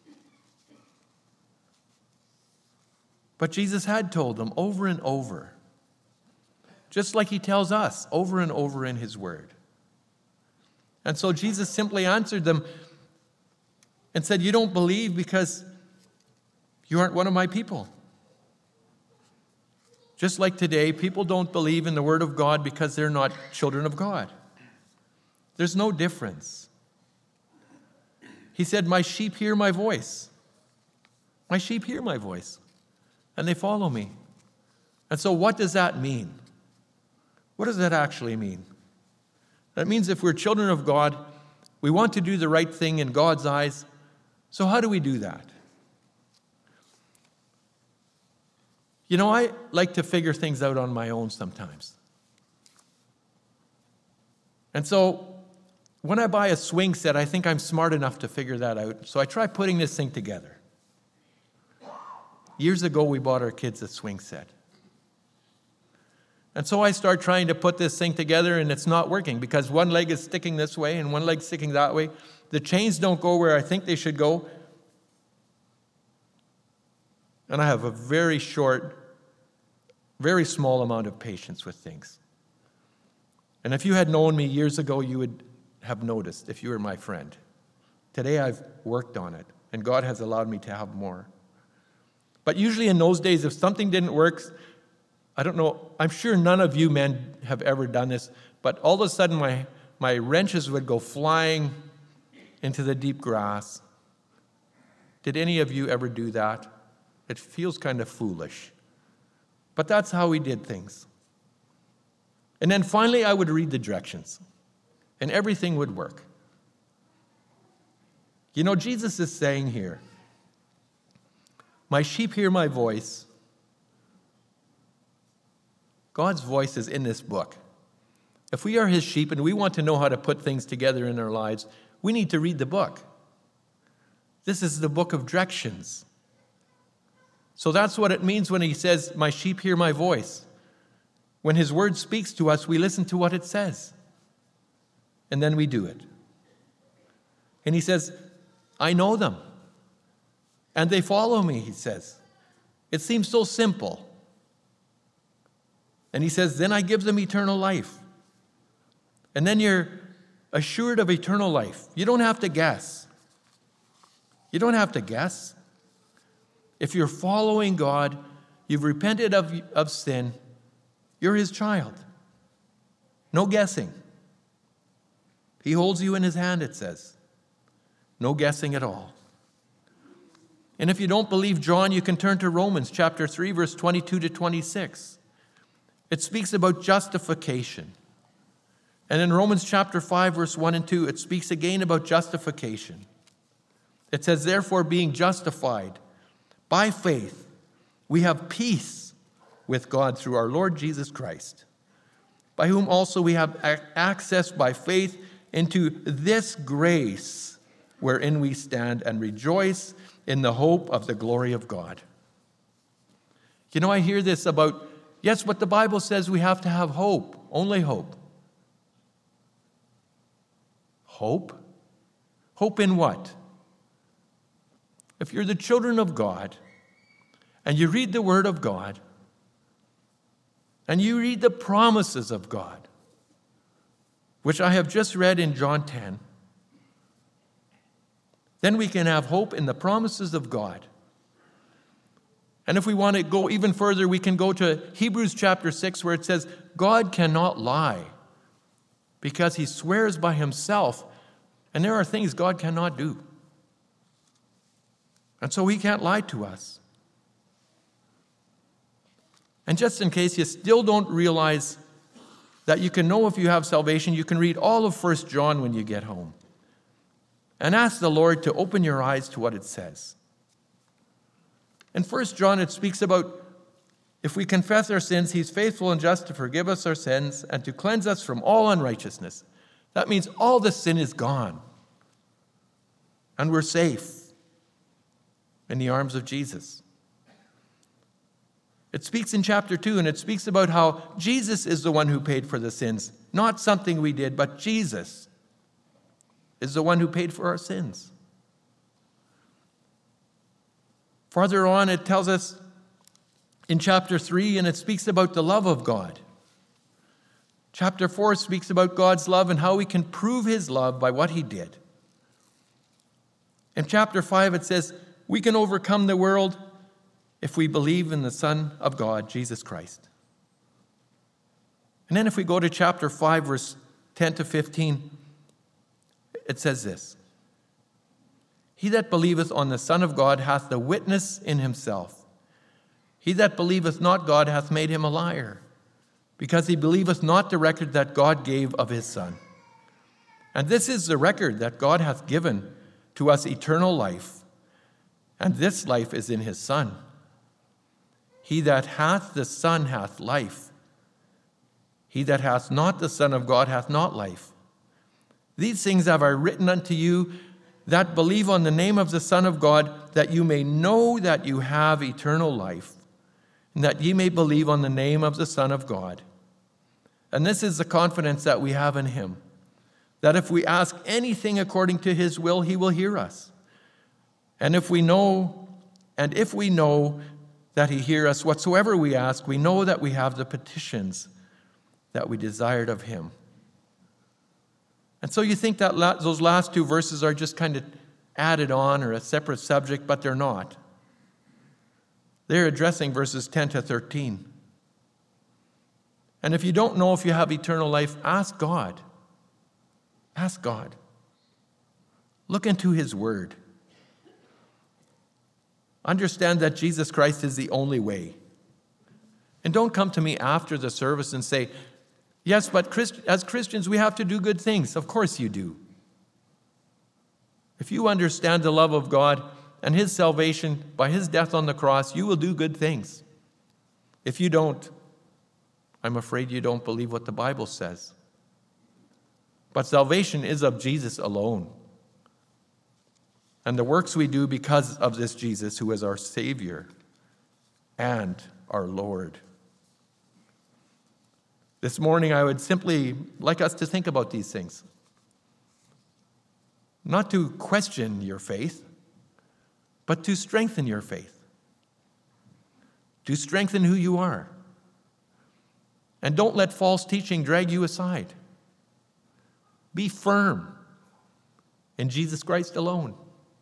But Jesus had told them over and over, just like he tells us over and over in his word. And so Jesus simply answered them and said, you don't believe because you aren't one of my people. Just like today, people don't believe in the word of God because they're not children of God. There's no difference. He said, my sheep hear my voice. My sheep hear my voice. And they follow me. And so what does that mean? What does that actually mean? That means if we're children of God, we want to do the right thing in God's eyes. So how do we do that? You know, I like to figure things out on my own sometimes. And so when I buy a swing set, I think I'm smart enough to figure that out. So I try putting this thing together. Years ago, we bought our kids a swing set. And so I start trying to put this thing together, and it's not working because one leg is sticking this way and one leg sticking that way. The chains don't go where I think they should go. And I have a very short, very small amount of patience with things. And if you had known me years ago, you would have noticed if you were my friend. Today I've worked on it, and God has allowed me to have more. But usually in those days, if something didn't work, I don't know, I'm sure none of you men have ever done this, but all of a sudden my, my wrenches would go flying into the deep grass. Did any of you ever do that? It feels kind of foolish. But that's how we did things. And then finally I would read the directions, and everything would work. You know, Jesus is saying here, my sheep hear my voice. God's voice is in this book. If we are his sheep and we want to know how to put things together in our lives, we need to read the book. This is the book of directions. So that's what it means when he says, my sheep hear my voice. When his word speaks to us, we listen to what it says. And then we do it. And he says, I know them. And they follow me, he says. It seems so simple. And he says, then I give them eternal life. And then you're assured of eternal life. You don't have to guess. You don't have to guess. If you're following God, you've repented of, of sin, you're his child. No guessing. He holds you in his hand, it says. No guessing at all. And if you don't believe John, you can turn to Romans chapter three, verse twenty-two to twenty-six. It speaks about justification. And in Romans chapter five, verse one and two, it speaks again about justification. It says, therefore, being justified by faith, we have peace with God through our Lord Jesus Christ, by whom also we have access by faith into this grace wherein we stand and rejoice in the hope of the glory of God. You know, I hear this about, yes, but the Bible says we have to have hope, only hope. Hope? Hope in what? If you're the children of God and you read the Word of God and you read the promises of God, which I have just read in John ten, then we can have hope in the promises of God. And if we want to go even further, we can go to Hebrews chapter six, where it says, God cannot lie because he swears by himself, and there are things God cannot do. And so he can't lie to us. And just in case you still don't realize that you can know if you have salvation, you can read all of First John when you get home. And ask the Lord to open your eyes to what it says. In First John, it speaks about if we confess our sins, he's faithful and just to forgive us our sins and to cleanse us from all unrighteousness. That means all the sin is gone. And we're safe in the arms of Jesus. It speaks in chapter two, and it speaks about how Jesus is the one who paid for the sins. Not something we did, but Jesus is the one who paid for our sins. Farther on, it tells us in chapter three, and it speaks about the love of God. Chapter four speaks about God's love and how we can prove his love by what he did. In chapter five, it says, we can overcome the world if we believe in the Son of God, Jesus Christ. And then if we go to chapter five, verse ten to fifteen, it says this, he that believeth on the Son of God hath the witness in himself. He that believeth not God hath made him a liar, because he believeth not the record that God gave of his Son. And this is the record that God hath given to us eternal life, and this life is in his Son. He that hath the Son hath life. He that hath not the Son of God hath not life. These things have I written unto you that believe on the name of the Son of God, that you may know that you have eternal life, and that ye may believe on the name of the Son of God. And this is the confidence that we have in him, that if we ask anything according to his will, he will hear us. And if we know, and if we know that he hear us whatsoever we ask, we know that we have the petitions that we desired of him. And so you think that la- those last two verses are just kind of added on or a separate subject, but they're not. They're addressing verses ten to thirteen. And if you don't know if you have eternal life, ask God. Ask God. Look into his word. Understand that Jesus Christ is the only way. And don't come to me after the service and say, yes, but Christ- as Christians we have to do good things. Of course you do. If you understand the love of God and his salvation by his death on the cross, you will do good things. If you don't, I'm afraid you don't believe what the Bible says. But salvation is of Jesus alone. And the works we do because of this Jesus, who is our Savior and our Lord. This morning, I would simply like us to think about these things. Not to question your faith, but to strengthen your faith. To strengthen who you are. And don't let false teaching drag you aside. Be firm in Jesus Christ alone.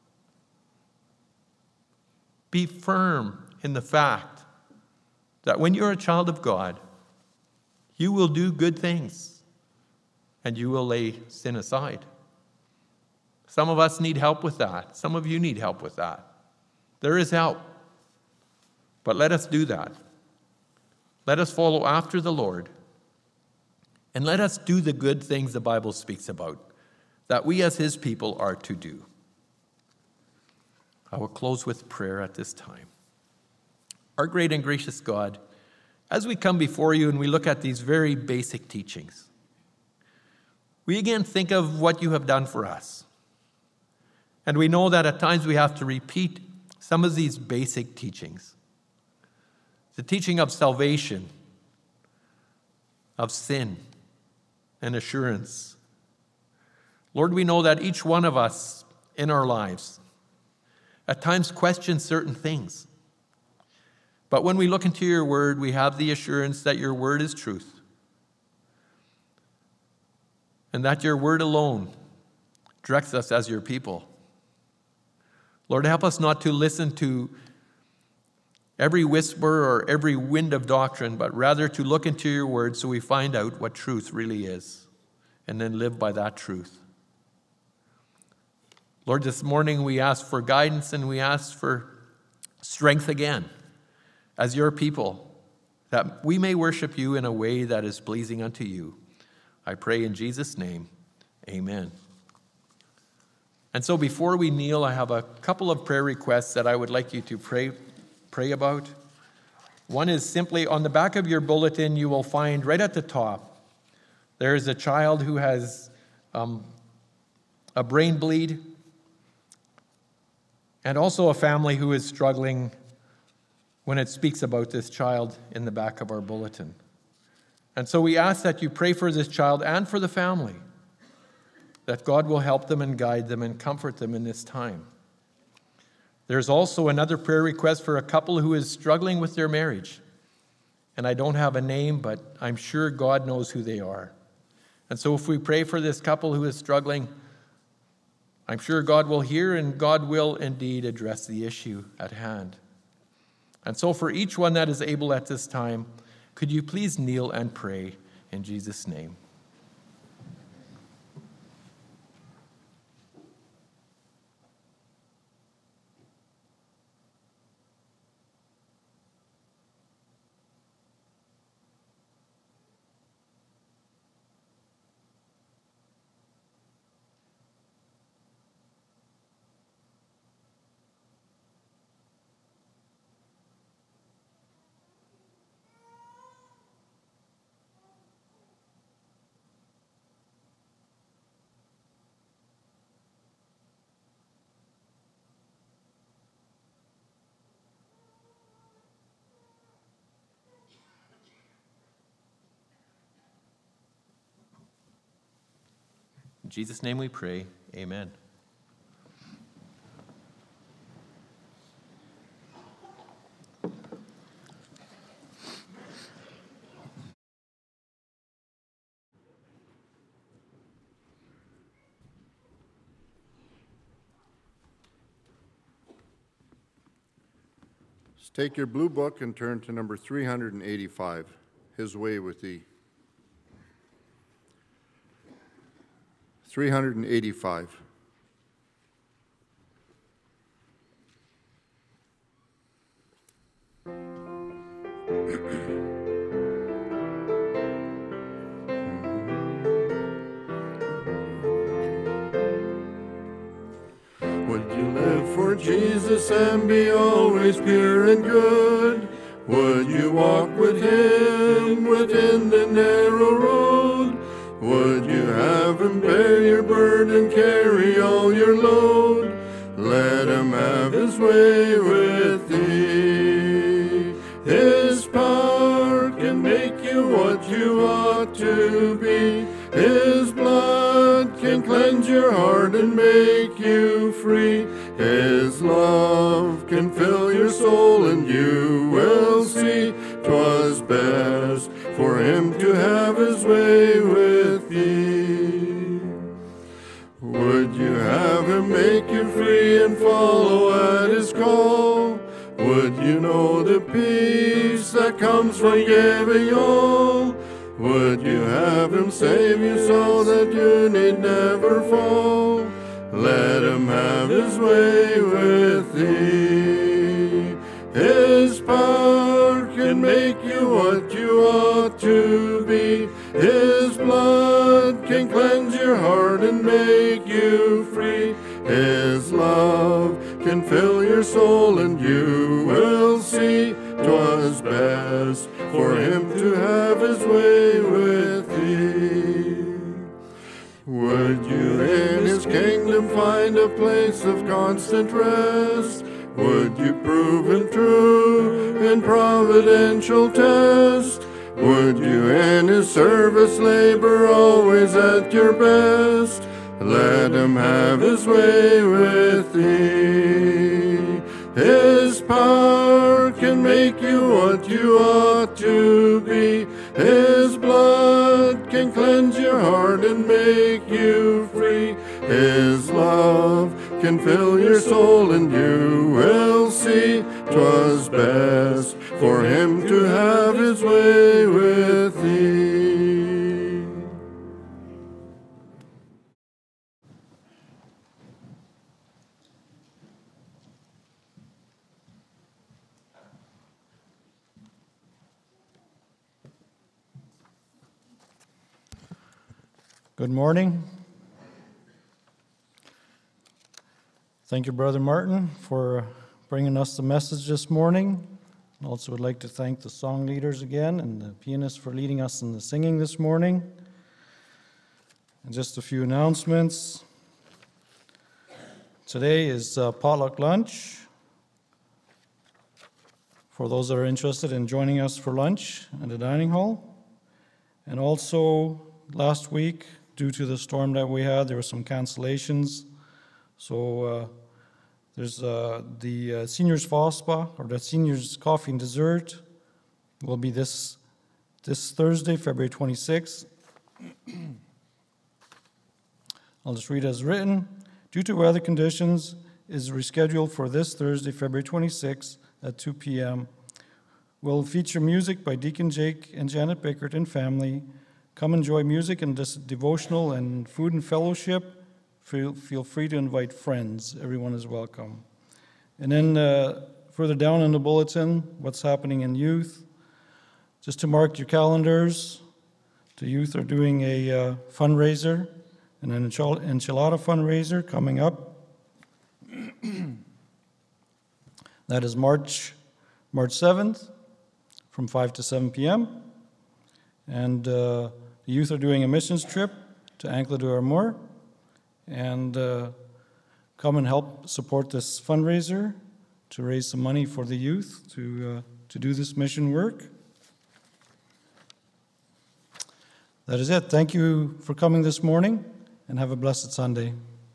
Be firm in the fact that when you're a child of God, you will do good things and you will lay sin aside. Some of us need help with that. Some of you need help with that. There is help. But let us do that. Let us follow after the Lord. And let us do the good things the Bible speaks about, that we as his people are to do. I will close with prayer at this time. Our great and gracious God, as we come before you and we look at these very basic teachings, we again think of what you have done for us. And we know that at times we have to repeat some of these basic teachings. The teaching of salvation, of sin, and assurance. Lord, we know that each one of us in our lives at times questions certain things. But when we look into your word, we have the assurance that your word is truth. And that your word alone directs us as your people. Lord, help us not to listen to every whisper or every wind of doctrine, but rather to look into your word so we find out what truth really is, and then live by that truth. Lord, this morning we ask for guidance and we ask for strength again as your people, that we may worship you in a way that is pleasing unto you. I pray in Jesus' name, amen. And so before we kneel, I have a couple of prayer requests that I would like you to pray pray about. One is simply on the back of your bulletin, you will find right at the top, there is a child who has um, a brain bleed, and also a family who is struggling when it speaks about this child in the back of our bulletin. And so we ask that you pray for this child and for the family, that God will help them and guide them and comfort them in this time. There's also another prayer request for a couple who is struggling with their marriage. And I don't have a name, but I'm sure God knows who they are. And so if we pray for this couple who is struggling, I'm sure God will hear and God will indeed address the issue at hand. And so for each one that is able at this time, could you please kneel and pray in Jesus' name? In Jesus' name we pray, amen. Take your blue book and turn to number three hundred eighty-five, His Way with Thee. three hundred eighty-five. Would you live for Jesus and be always pure and good? Would you walk with Him within the narrow road? Would you have Him bear your burden, carry all your load? Let Him have His way with thee. His power can make you what you ought to be. His blood can cleanse your heart and make you free. His love can fill your soul and you will see 'twas best for Him to have His way with thee. Would you have Him make you free and follow at His call? Would you know the peace that comes from giving all? Would you have Him save you so that you need never fall? Let Him have His way with thee. His power can make you what you ought to be. His blood can cleanse your heart and make you free. His love can fill your soul and you will see 'twas best for Him to have His way with thee. Would you in His kingdom find a place of constant rest? Would you prove Him true in providential test? Would you in His service labor always at your best? Let Him have His way with thee. His power can make you what you ought to be. His blood can cleanse your heart and make you free. His love can fill your soul and you will see 'twas best for Him to have His way with thee. Good morning. Thank you, Brother Martin, for bringing us the message this morning. I also would like to thank the song leaders again and the pianists for leading us in the singing this morning. And just a few announcements. Today is uh, potluck lunch. For those that are interested in joining us for lunch at the dining hall. And also, last week, due to the storm that we had, there were some cancellations. So uh, there's uh, the uh, seniors FOSPA, or the seniors coffee and dessert, will be this this Thursday, February twenty-sixth. I'll just read as written. Due to weather conditions, is rescheduled for this Thursday, February twenty-sixth at two p.m. Will feature music by Deacon Jake and Janet Bickert and family. Come enjoy music and this devotional and food and fellowship. Feel, feel free to invite friends. Everyone is welcome. And then uh, further down in the bulletin, what's happening in youth. Just to mark your calendars, the youth are doing a uh, fundraiser, an enchil- enchilada fundraiser coming up. That is March, March seventh from five to seven p.m. And uh, the youth are doing a missions trip to Ancla du Armour. And uh, come and help support this fundraiser to raise some money for the youth to, uh, to do this mission work. That is it. Thank you for coming this morning. and have a blessed Sunday.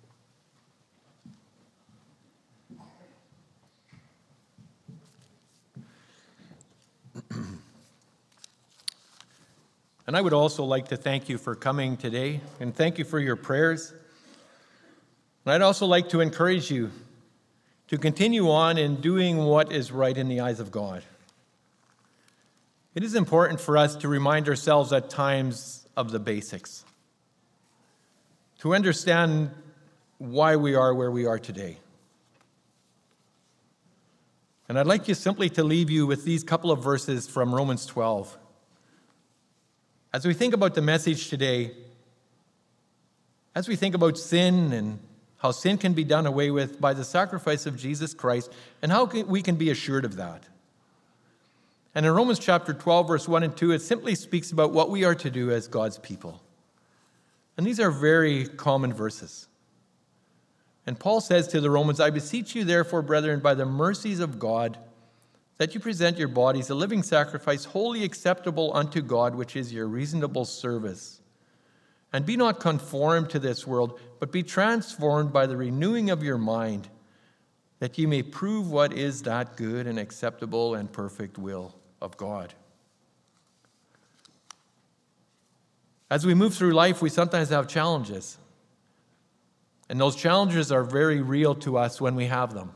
And I would also like to thank you for coming today, and thank you for your prayers. And I'd also like to encourage you to continue on in doing what is right in the eyes of God. It is important for us to remind ourselves at times of the basics, to understand why we are where we are today. And I'd like you simply to leave you with these couple of verses from Romans twelve. As we think about the message today, as we think about sin and how sin can be done away with by the sacrifice of Jesus Christ, and how we can be assured of that. And in Romans chapter twelve, verse one and two, it simply speaks about what we are to do as God's people. And these are very common verses. And Paul says to the Romans, I beseech you therefore, brethren, by the mercies of God, that you present your bodies a living sacrifice, wholly acceptable unto God, which is your reasonable service. And be not conformed to this world, but be transformed by the renewing of your mind, that ye may prove what is that good and acceptable and perfect will of God. As we move through life, we sometimes have challenges. And those challenges are very real to us when we have them.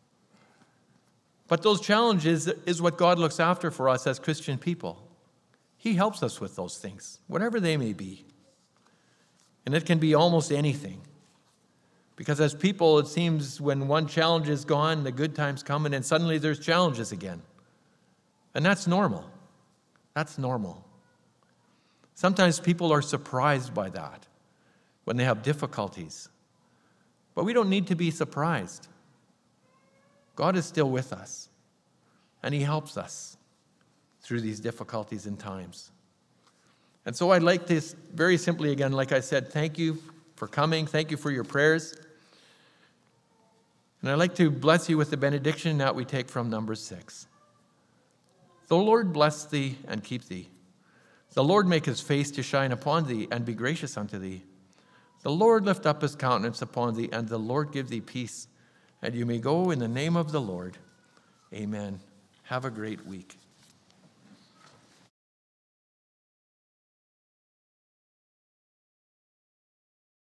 But those challenges is what God looks after for us as Christian people. He helps us with those things, whatever they may be. And it can be almost anything. Because as people, it seems when one challenge is gone, the good times come, and then suddenly there's challenges again. And that's normal. That's normal. Sometimes people are surprised by that when they have difficulties. But we don't need to be surprised. God is still with us, and He helps us through these difficulties and times. And so I'd like to very simply again, like I said, thank you for coming. Thank you for your prayers. And I'd like to bless you with the benediction that we take from number six. The Lord bless thee and keep thee. The Lord make his face to shine upon thee and be gracious unto thee. The Lord lift up his countenance upon thee, and the Lord give thee peace. And you may go in the name of the Lord. Amen. Have a great week.